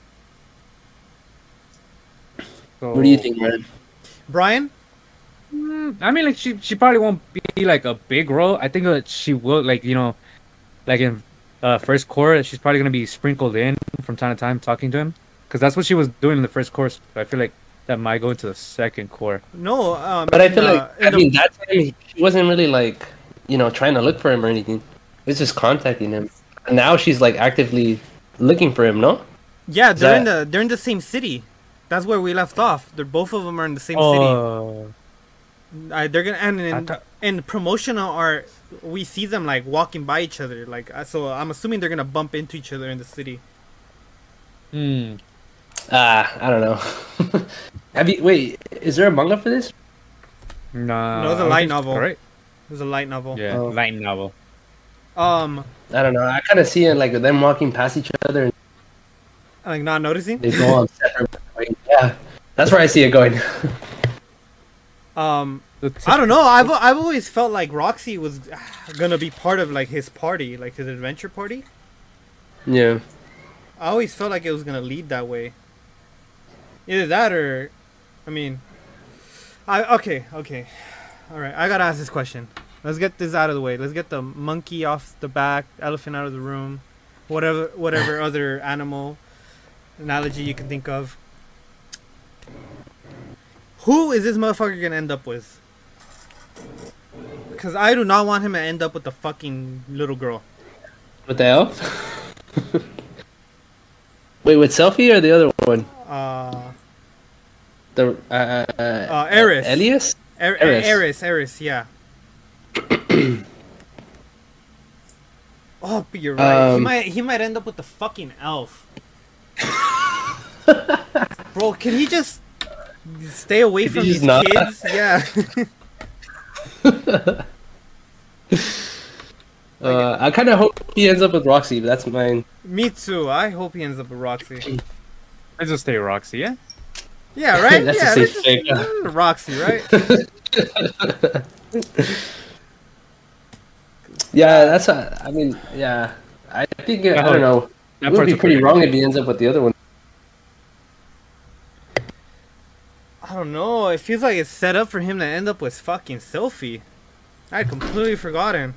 So, What do you think, man? Brian? I mean, like she probably won't be like a big role. I think that she will, like like in first core, she's probably gonna be sprinkled in from time to time talking to him, because that's what she was doing in the first course. I feel like that might go into the second core. No, But I feel like in that time she wasn't really like trying to look for him or anything. It's just contacting him. And now she's like actively looking for him. No. yeah, that- they're in the same city. That's where we left off. They're both of them are in the same Oh, city. They're gonna and I thought- in promotional art, we see them like walking by each other. Like so, I'm assuming they're gonna bump into each other in the city. hmm. I don't know. Wait, is there a manga for this? Nah, No, it's a I don't light think so, novel. right? It was a light novel. Yeah, Oh. light novel. Um, I don't know. I kind of see it like them walking past each other and like not noticing. they go on separate ways. Yeah, that's where I see it going. I don't know. I've always felt like Roxy was gonna be part of like his party, like his adventure party. Yeah. I always felt like it was gonna lead that way. Either that or, I mean, okay. All right, I gotta ask this question. Let's get this out of the way. Let's get the monkey off the back, elephant out of the room, whatever other animal analogy you can think of. Who is this motherfucker gonna end up with? Because I do not want him to end up with the fucking little girl. What the hell? Wait, with Selfie or the other one? The Eris. Elias? Eris, yeah. Oh, but you're right. He might end up with the fucking elf. Bro, can he just stay away Could from he these just not? kids? Yeah. I kind of hope he ends up with Roxy, but that's mine. Me too. I hope he ends up with Roxy. Let's just stay Roxy, yeah. Yeah, right? That's yeah, a let's safe just- pick. Roxy, right? Yeah, that's I mean, yeah. I think, I don't know. That It would part's be pretty okay. wrong if he ends up with the other one. I don't know. It feels like it's set up for him to end up with fucking Selfie. I had completely forgotten.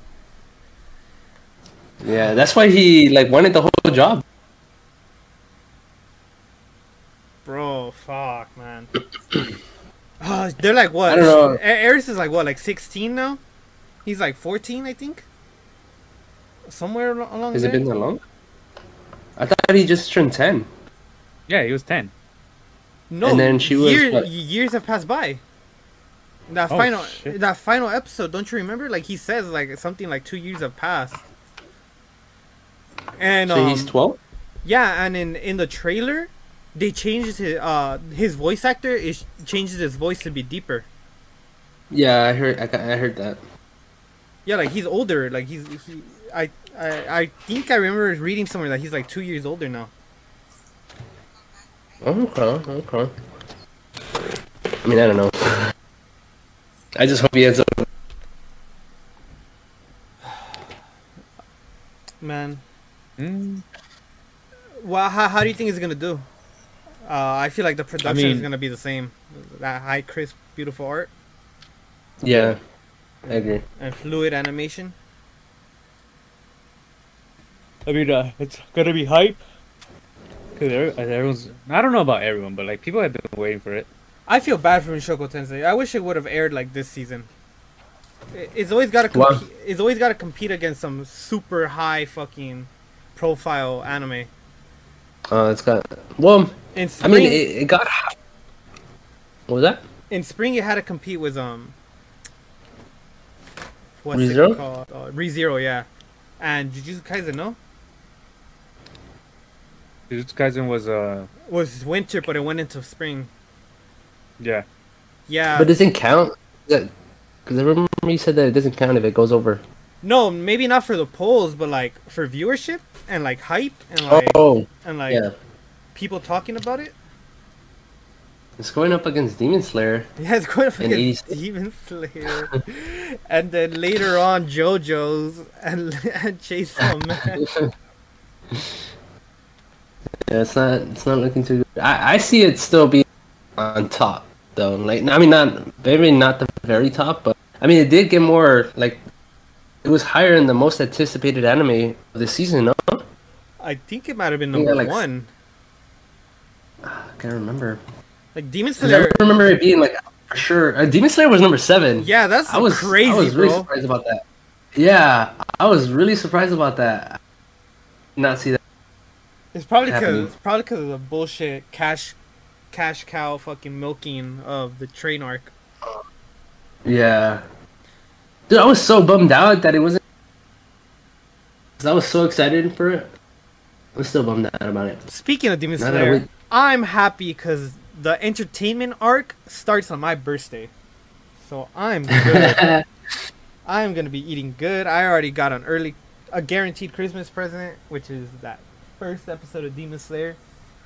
Yeah, that's why he, like, wanted the whole job. Bro, fuck, man. They're like what? I don't know. Eris is like what, like 16 now? He's like 14, I think. Somewhere along Has there. it been that long? I thought he just turned 10. Yeah, he was 10. No, And then she was, what? years have passed by. That Oh, final shit. that final episode, don't you remember? Like he says like something like 2 years have passed. And So he's 12? yeah, and in the trailer, they changed his voice actor changes his voice to be deeper. Yeah, I heard that. Yeah, like he's older. Like I think I remember reading somewhere that he's like 2 years older now. Okay. I mean, I don't know. I just hope he ends up. Man, Mm. well, how do you think it's gonna do? I feel like the production is mean- gonna be the same. That high, crisp, beautiful art Yeah, I agree. and fluid animation. I mean, it's gonna be hype. Cause everyone's. I don't know about everyone, but like people have been waiting for it. I feel bad for Mushoku Tensei. I wish it would have aired like this season. It's always got to Wow. compete. It's always got to compete against some super high fucking profile anime. It's got. Well, In I spring, mean, it got. What was that? in spring it had to compete with what's ReZero? it called? ReZero, yeah. And Jujutsu Kaisen, no? Jujutsu Kaisen Was winter, but it went into spring. yeah. Yeah. But it doesn't count. Because I remember you said that it doesn't count if it goes over. No, maybe not for the polls, but like for viewership and like hype and like Oh, and like yeah. people talking about it. It's going up against Demon Slayer. Yeah, it's going up And against Demon Slayer, and then later on JoJo's and Chainsaw Man. Yeah, it's not looking too good. I see it still being on top though. Like, I mean, not the very top, but I mean, it did get more like it was higher in the most anticipated anime of the season. No, I think it might have been Yeah, number like- one. I can't remember. Like Demon 'Cause I Slayer. remember it being like for sure. Demon Slayer was number 7. Yeah, that's crazy, I was really bro. surprised about that. Yeah, I was really surprised about that. Not see that. It's probably happening. because of the bullshit cash cow fucking milking of the train arc. Yeah. Dude, I was so bummed out that it wasn't. Cause I was so excited for it. I'm still bummed out about it. Speaking of Demon Now that Slayer, we- I'm happy because the entertainment arc starts on my birthday, so I'm good. I'm gonna be eating good. I already got a guaranteed Christmas present, which is that first episode of Demon Slayer.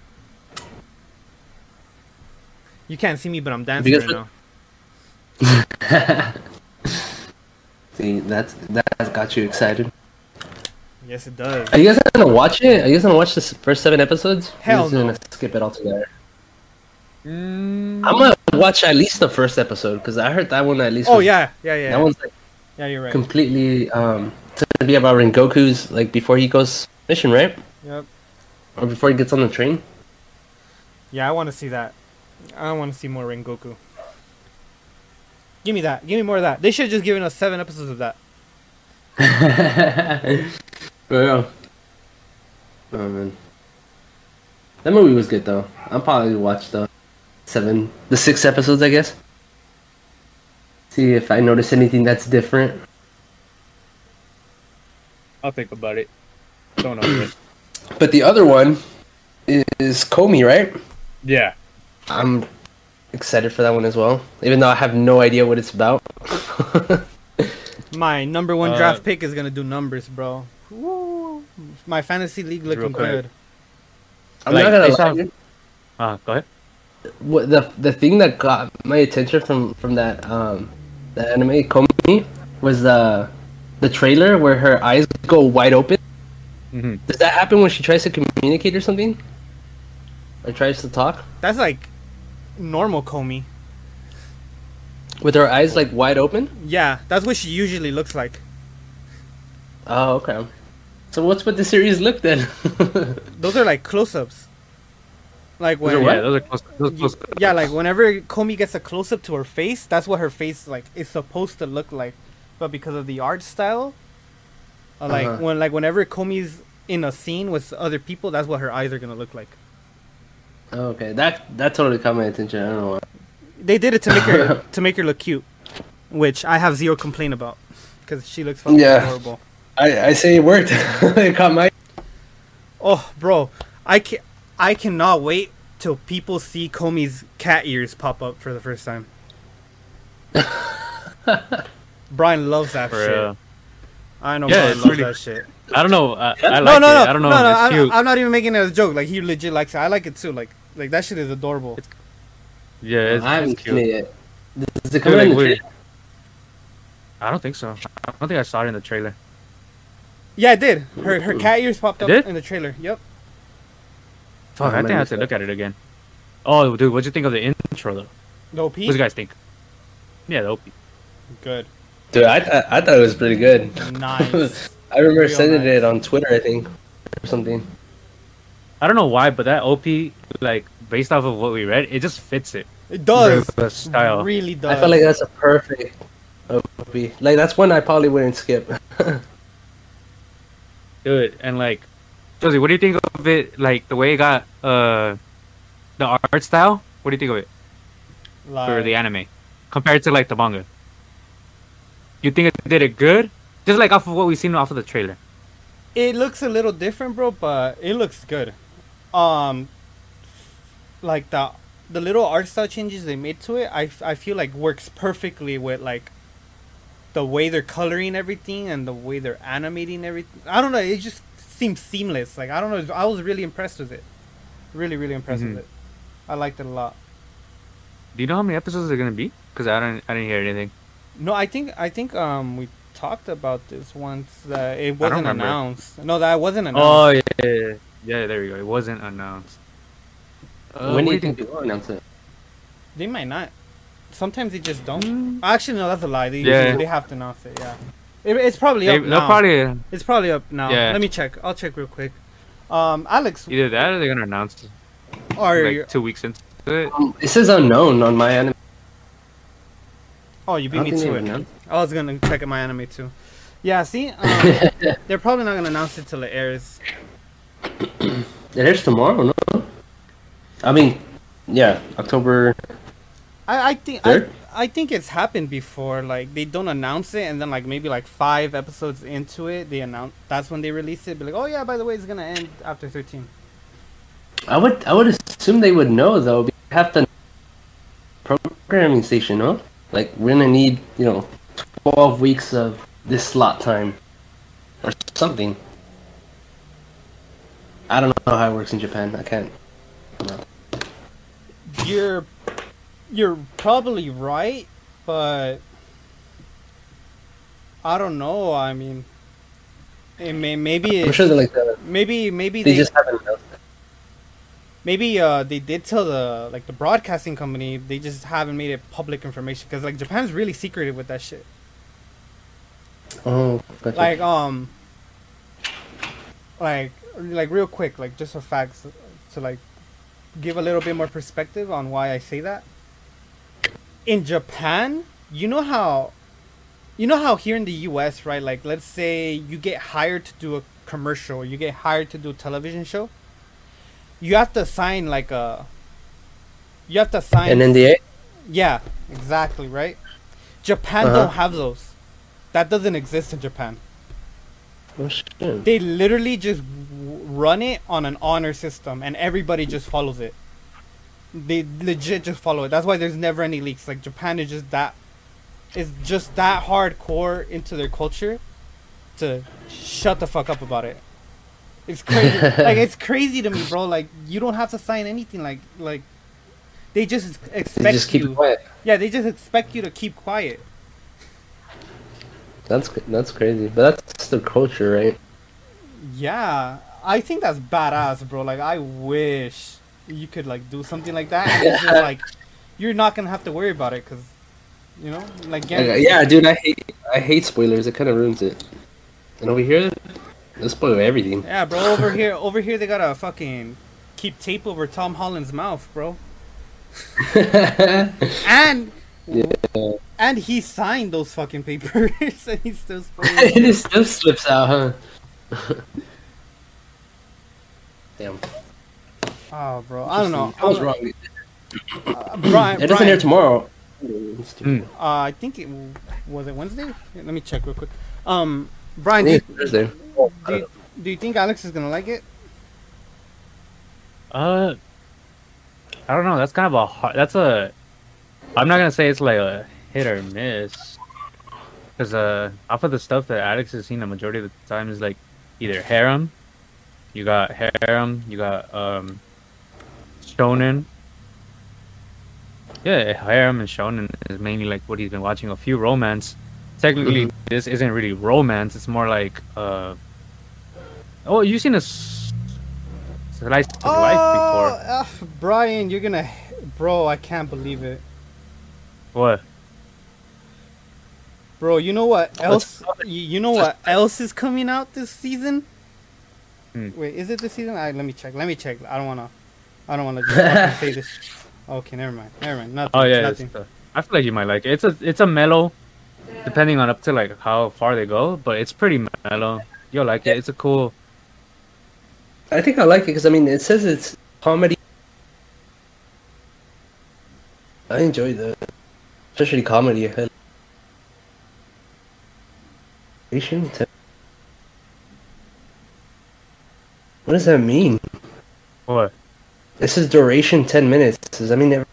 You can't see me, but I'm dancing Because- right now. See, that's got you excited. Yes, it does. Are you guys gonna watch it? Are you guys gonna watch the first 7 episodes? Hell Or are you just no. gonna skip it altogether. Mm, I'm gonna watch at least the first episode because I heard that one at least. Oh was- yeah. that one's like Yeah, you're right. completely it's gonna be about Rengoku's like before he goes mission, right? Yep. Or before he gets on the train. Yeah, I want to see that. I want to see more Rengoku. Give me that. Give me more of that. They should have just given us 7 episodes of that. For real. Oh man. That movie was good though. I'll probably watch the 6 episodes, I guess. See if I notice anything that's different. I'll think about it. Don't know yet. But the other one is Comey, right? Yeah. I'm excited for that one as well, even though I have no idea what it's about. My number one Uh, draft pick is gonna do numbers, bro. Woo. My fantasy league Real looking quick. good. I'm Like, not gonna based lie. off- dude. Go ahead. What the thing that got my attention from that the anime Comey was the trailer where her eyes go wide open. Hmm. Does that happen when she tries to communicate or something? Or tries to talk? That's like normal Comey. With her eyes like wide open? Yeah, that's what she usually looks like. Oh, okay. So what's with the series look then? Those are like close-ups. Like Those are when what? Yeah, those are close. Those are close. yeah, like whenever Comey gets a close-up to her face, that's what her face like is supposed to look like. But because of the art style, like Uh-huh. whenever Comey's in a scene with other people, that's what her eyes are gonna look like. Oh, okay, that totally caught my attention. I don't know why. They did it to make her look cute, which I have zero complaint about, because she looks fucking Yeah. adorable. I say it worked. It caught my. Oh, bro, I cannot wait till people see Comey's cat ears pop up for the first time. Brian loves that For, shit. I know Yeah, Brian it's loves really- that shit. I don't know. I like No, it. no, no, I don't know. no, no. It's cute. I'm not even making it as a joke. Like he legit likes it. I like it too. Like that shit is adorable. Yeah, it's, I haven't it's seen it cute. yet. Does it Dude, come in like, the weird. trailer? I don't think so. I don't think I saw it in the trailer. Yeah, it did. Her cat ears popped up It did? in the trailer. Yep. Fuck, I I think I have to look at it again. Oh, dude, what'd you think of the intro though? The OP. What do you guys think? Yeah, the OP. Good. Dude, I thought it was pretty good. Nice. I remember Real sending nice. it on Twitter, I think, or something. I don't know why, but that OP, like based off of what we read, it just fits it. It does. The style. Really does. I feel like that's a perfect OP. Like that's one I probably wouldn't skip. Good. And like, Josie, what do you think of it? Like the way it got the art style. What do you think of it for the anime compared to like the manga? You think it did it good? Just like off of what we've seen off of the trailer. It looks a little different, bro, but it looks good. Um, like the little art style changes they made to it, I feel like works perfectly with like the way they're coloring everything and the way they're animating everything. I don't know, it just seems seamless. Like I don't know, I was really impressed with it. Really impressed with it. I liked it a lot. Do you know how many episodes they're gonna be? Because I didn't hear anything. No, I think we talked about this once. That it wasn't remember. announced. No, that wasn't Oh announced. yeah, there we go. It wasn't announced. When do you think they will announce it? They might not. Sometimes they just don't. Actually, no, that's a lie. They have to announce it. Yeah, it's probably up now. It's probably up now. Yeah. Let me check. I'll check real quick. Alex, Either that or they're gonna announce it or like 2 weeks into it. It says unknown on my anime. oh, you beat me to it. Announced. I was gonna check my anime too. Yeah, see, they're probably not gonna announce it till it airs. It airs tomorrow, no? I mean, yeah, October. I think Third? I think it's happened before. Like they don't announce it, and then like maybe like 5 episodes into it, they announce. That's when they release it. Be like, oh yeah, by the way, it's gonna end after 13. I would assume they would know though. They have the programming station, no? Like we're gonna need 12 weeks of this slot time or something. I don't know how it works in Japan. I can't. No. You're probably right, but I don't know. I mean, maybe I'm sure they're like maybe they just haven't announced it. maybe they did tell the broadcasting company. They just haven't made it public information because like Japan's really secretive with that shit. Oh, gotcha. Like real quick, like just for facts to like give a little bit more perspective on why I say that. In Japan, you know how here in the US, right? Like let's say you get hired to do a commercial, you get hired to do a television show. You have to sign an NDA? Yeah, exactly, right? Japan don't have those. That doesn't exist in Japan. Oh shit. They literally just run it on an honor system, and everybody just follows it. They legit just follow it. That's why there's never any leaks. Like Japan is just that hardcore into their culture to shut the fuck up about it. It's crazy. Like it's crazy to me, bro. Like you don't have to sign anything. Like they just expect They just keep you. it quiet. Yeah, they just expect you to keep quiet. That's crazy, but that's the culture, right? Yeah, I think that's badass, bro. Like I wish you could like do something like that. And it's just like you're not gonna have to worry about it because like Yeah, dude, I hate spoilers. It kind of ruins it. And over here, they spoil everything. Yeah, bro. Over here, they gotta fucking keep tape over Tom Holland's mouth, bro. And and he signed those fucking papers, and he still spoiled And it still slips out, huh? Damn. Oh, bro, I don't know. I was wrong. Brian, It doesn't air tomorrow. I think it was it Wednesday. Let me check real quick. Brian, Thursday. do you think Alex is gonna like it? I don't know. That's kind of a hard. I'm not gonna say it's like a hit or miss, because off of the stuff that Alex has seen, the majority of the time is like either harem. You got harem. You got shonen. Yeah, harem and shonen is mainly like what he's been watching. A few romance. Technically, this isn't really romance. It's more like oh, you've seen a slice of life before. Brian, you're gonna, bro. I can't believe it, What? bro. You know what else? You know what else is coming out this season? Wait, is it this season? Let me check. I don't wanna just fucking say this. Okay, never mind. Nothing. Oh yeah, Nothing. I feel like you might like it. It's a mellow, depending on up to like how far they go, but it's pretty mellow. You'll like it. It's a cool. I think I like it because I mean it says it's comedy. I enjoy that, especially comedy. What does that mean? What? This is duration 10 minutes. Does that mean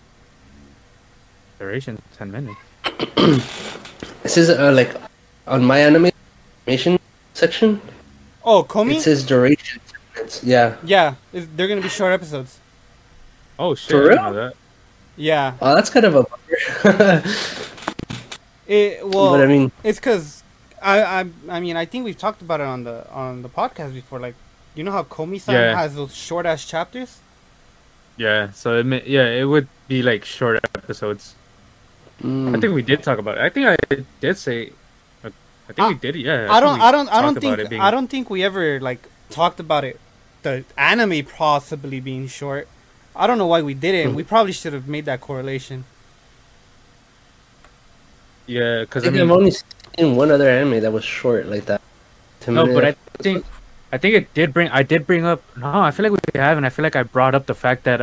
Duration 10 minutes. this is like on my animation section? Oh, Komi? It says duration 10 minutes. Yeah. Yeah, they're gonna be short episodes. Oh shit! For I didn't real? know that. Yeah. Oh, that's kind of a bummer. Well, But I mean, it's because I mean I think we've talked about it on the podcast before. Like, you know how Komi-san Yeah. has those short ass chapters? Yeah. So it would be like short episodes. I think we did talk about it. I think I did say. I think we did. Yeah. I don't talked about think it being- I don't think we ever like talked about it. The anime possibly being short. I don't know why we didn't. We probably should have made that correlation. Yeah, because I I think I've mean, only seen one other anime that was short like that. 10 no, but minutes. I think it did bring. I did bring up. No, I feel like we haven't. I feel like I brought up the fact that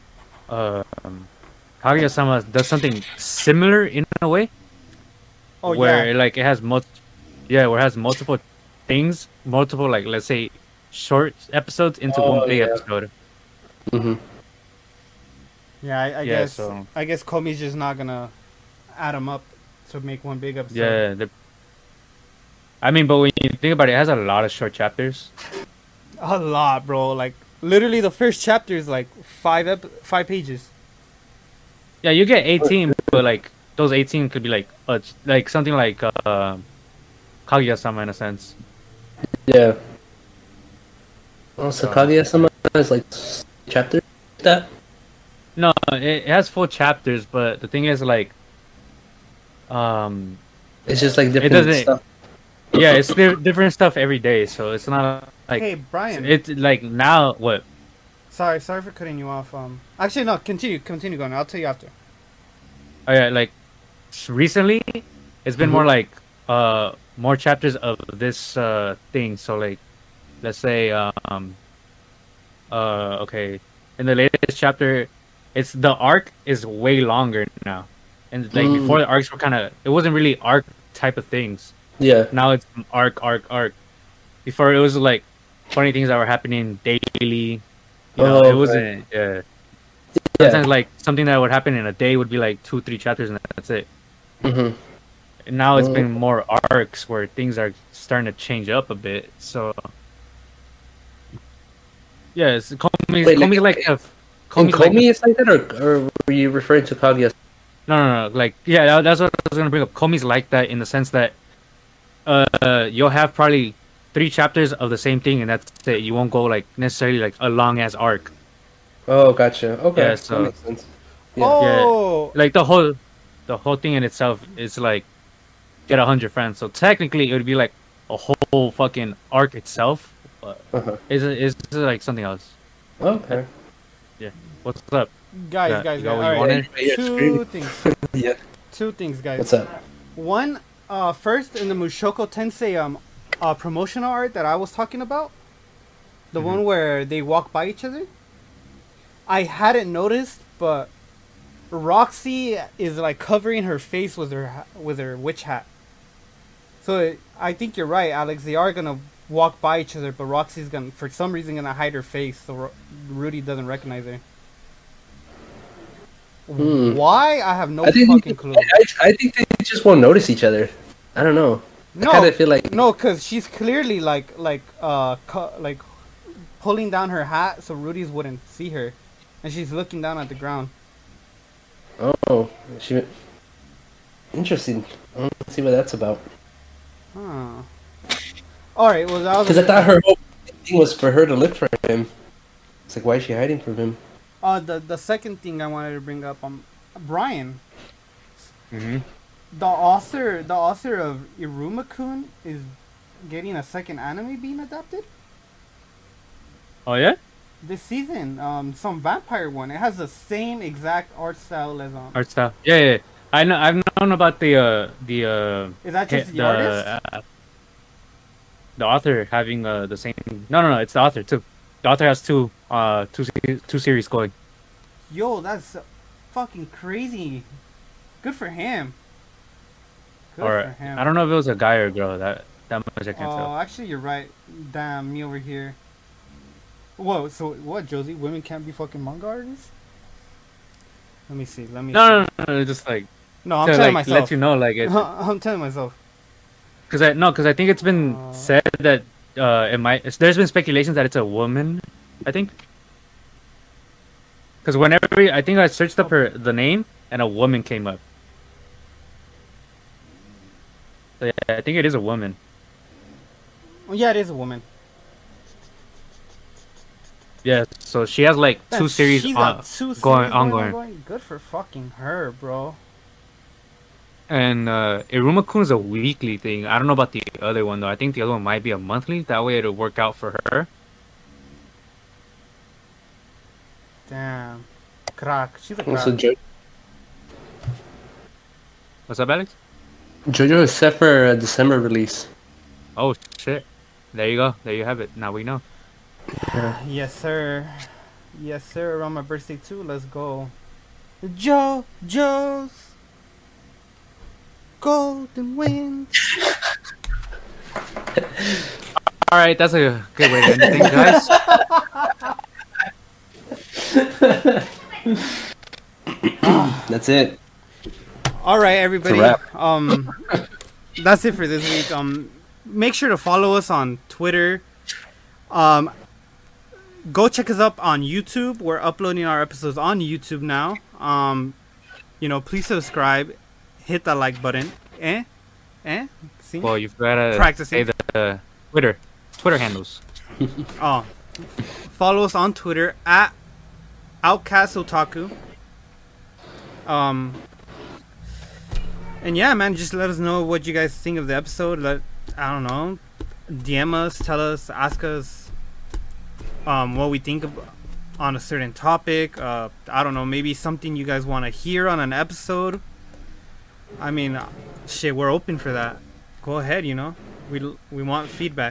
Kaguya-sama does something similar in a way. Oh where yeah. like it has where it has multiple things, multiple like let's say short episodes into Oh, one big yeah. episode. Mm-hmm. Yeah, I Yeah, guess so- I guess Komi's just not gonna add them up to make one big episode. Yeah, I mean, but when you think about it, it has a lot of short chapters. A lot, bro. Like literally the first chapter is like 5 pages. Yeah, you get 18, but like those 18 could be like something like Kaguya-sama in a sense. Yeah. Also, Kaguya-sama has like chapter that. No, it has full chapters, but the thing is like, It's just like different doesn't- stuff. yeah, it's different stuff every day, so it's not like Hey, Brian. it's like now what. Sorry for cutting you off. Actually, no. Continue going. I'll tell you after. Oh yeah, like recently, it's been more like more chapters of this thing. So like, let's say okay, in the latest chapter, it's the arc is way longer now, and like before the arcs were kind of it wasn't really arc type of things. Yeah. Now it's arc. Before it was like funny things that were happening daily. You know, Oh, it wasn't. Yeah. Sometimes like something that would happen in a day would be like 2-3 chapters and that's it. Mm-hmm. And now it's Oh. been more arcs where things are starting to change up a bit. So yeah, it's Komi's Wait, like like- a In Komi's like Komi, it's like that, or were you referring to Kaguya? no, like yeah, that's what I was gonna bring up. Komi's like that in the sense that you'll have probably 3 chapters of the same thing and that's it. You won't go like necessarily like a long ass arc. Oh, gotcha. Okay, Yeah, that so- makes sense. Yeah. Oh, Like the whole thing in itself is like get 100 friends. So technically it would be like a whole fucking arc itself. But Uh-huh. it's like something else. Okay. What's up? guys, Yeah, guys, you got guys. what All you right. wanted? Yeah, Two screaming. things. Yeah. Two things, guys. What's up? One, first in the Mushoku Tensei promotional art that I was talking about, the one where they walk by each other. I hadn't noticed, but Roxy is like covering her face with her witch hat. So I think you're right, Alex. They are gonna walk by each other, but Roxy's gonna, for some reason, gonna hide her face so Rudy doesn't recognize her. Hmm. Why? I have no I think fucking clue. I think they just won't notice each other. I don't know. No, I kind of feel like no, cause she's clearly like pulling down her hat so Rudy's wouldn't see her, and she's looking down at the ground. oh, she interesting. Let's see what that's about. Huh. All right. Well, that was. Because I thought her whole thing was for her to look for him. It's like, why is she hiding from him? The second thing I wanted to bring up, Brian, Mm-hmm. the author of Iruma-kun is getting a second anime being adapted. Oh yeah, This season, some vampire one. It has the same exact art style as art style. Yeah, yeah. I know. I've known about the Is that just the the artist? the author having the same. No. It's the author too. The author has two series going. Yo, that's fucking crazy. Good for him. Good Or for him. I don't know if it was a guy or a girl. That much I can't Oh, tell. actually, you're right. Damn, me over here. Whoa, so what, Josie? Women can't be fucking manga artists? Let me see. Let me. No, see. no. Just like No, I'm to telling like myself. let you know, like it. I'm telling myself. Because I think it's been said that it might. There's been speculations that it's a woman. I think. Because whenever I think I searched up the name and a woman came up. So yeah, I think it is a woman. Oh, yeah, it is a woman. Yeah, so she has like two Damn, series she's on, got two going series ongoing. Good for fucking her, bro. And Iruma-kun is a weekly thing. I don't know about the other one though. I think the other one might be a monthly. That way it'll work out for her. Damn. Crack. She's a crack. Also, What's up, Alex? JoJo is set for a December release. Oh shit! There you go. There you have it. Now we know. Yes, sir. Yes, sir. Around my birthday too. Let's go. JoJo's Golden Wind. All right, that's a good way to end things, guys. That's it. All right, everybody. wrap. That's it for this week. Make sure to follow us on Twitter. Go check us up on YouTube. We're uploading our episodes on YouTube now. Please subscribe. Hit that like button. See? Well, you've got to Practicing. say the Twitter handles. Oh. Follow us on Twitter at Outcast Otaku. And yeah, man, just let us know what you guys think of the episode. I don't know, DM us, tell us, ask us what we think on a certain topic. I don't know, maybe something you guys want to hear on an episode. I mean, shit, we're open for that. Go ahead, we want feedback.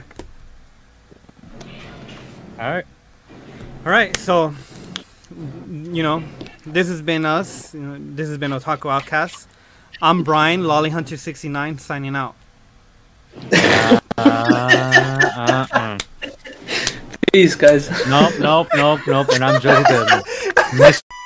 All right, so this has been us. This has been Otaku Outcast. I'm Brian, LollyHunter69, signing out. Peace, guys. Nope. And I'm Josie the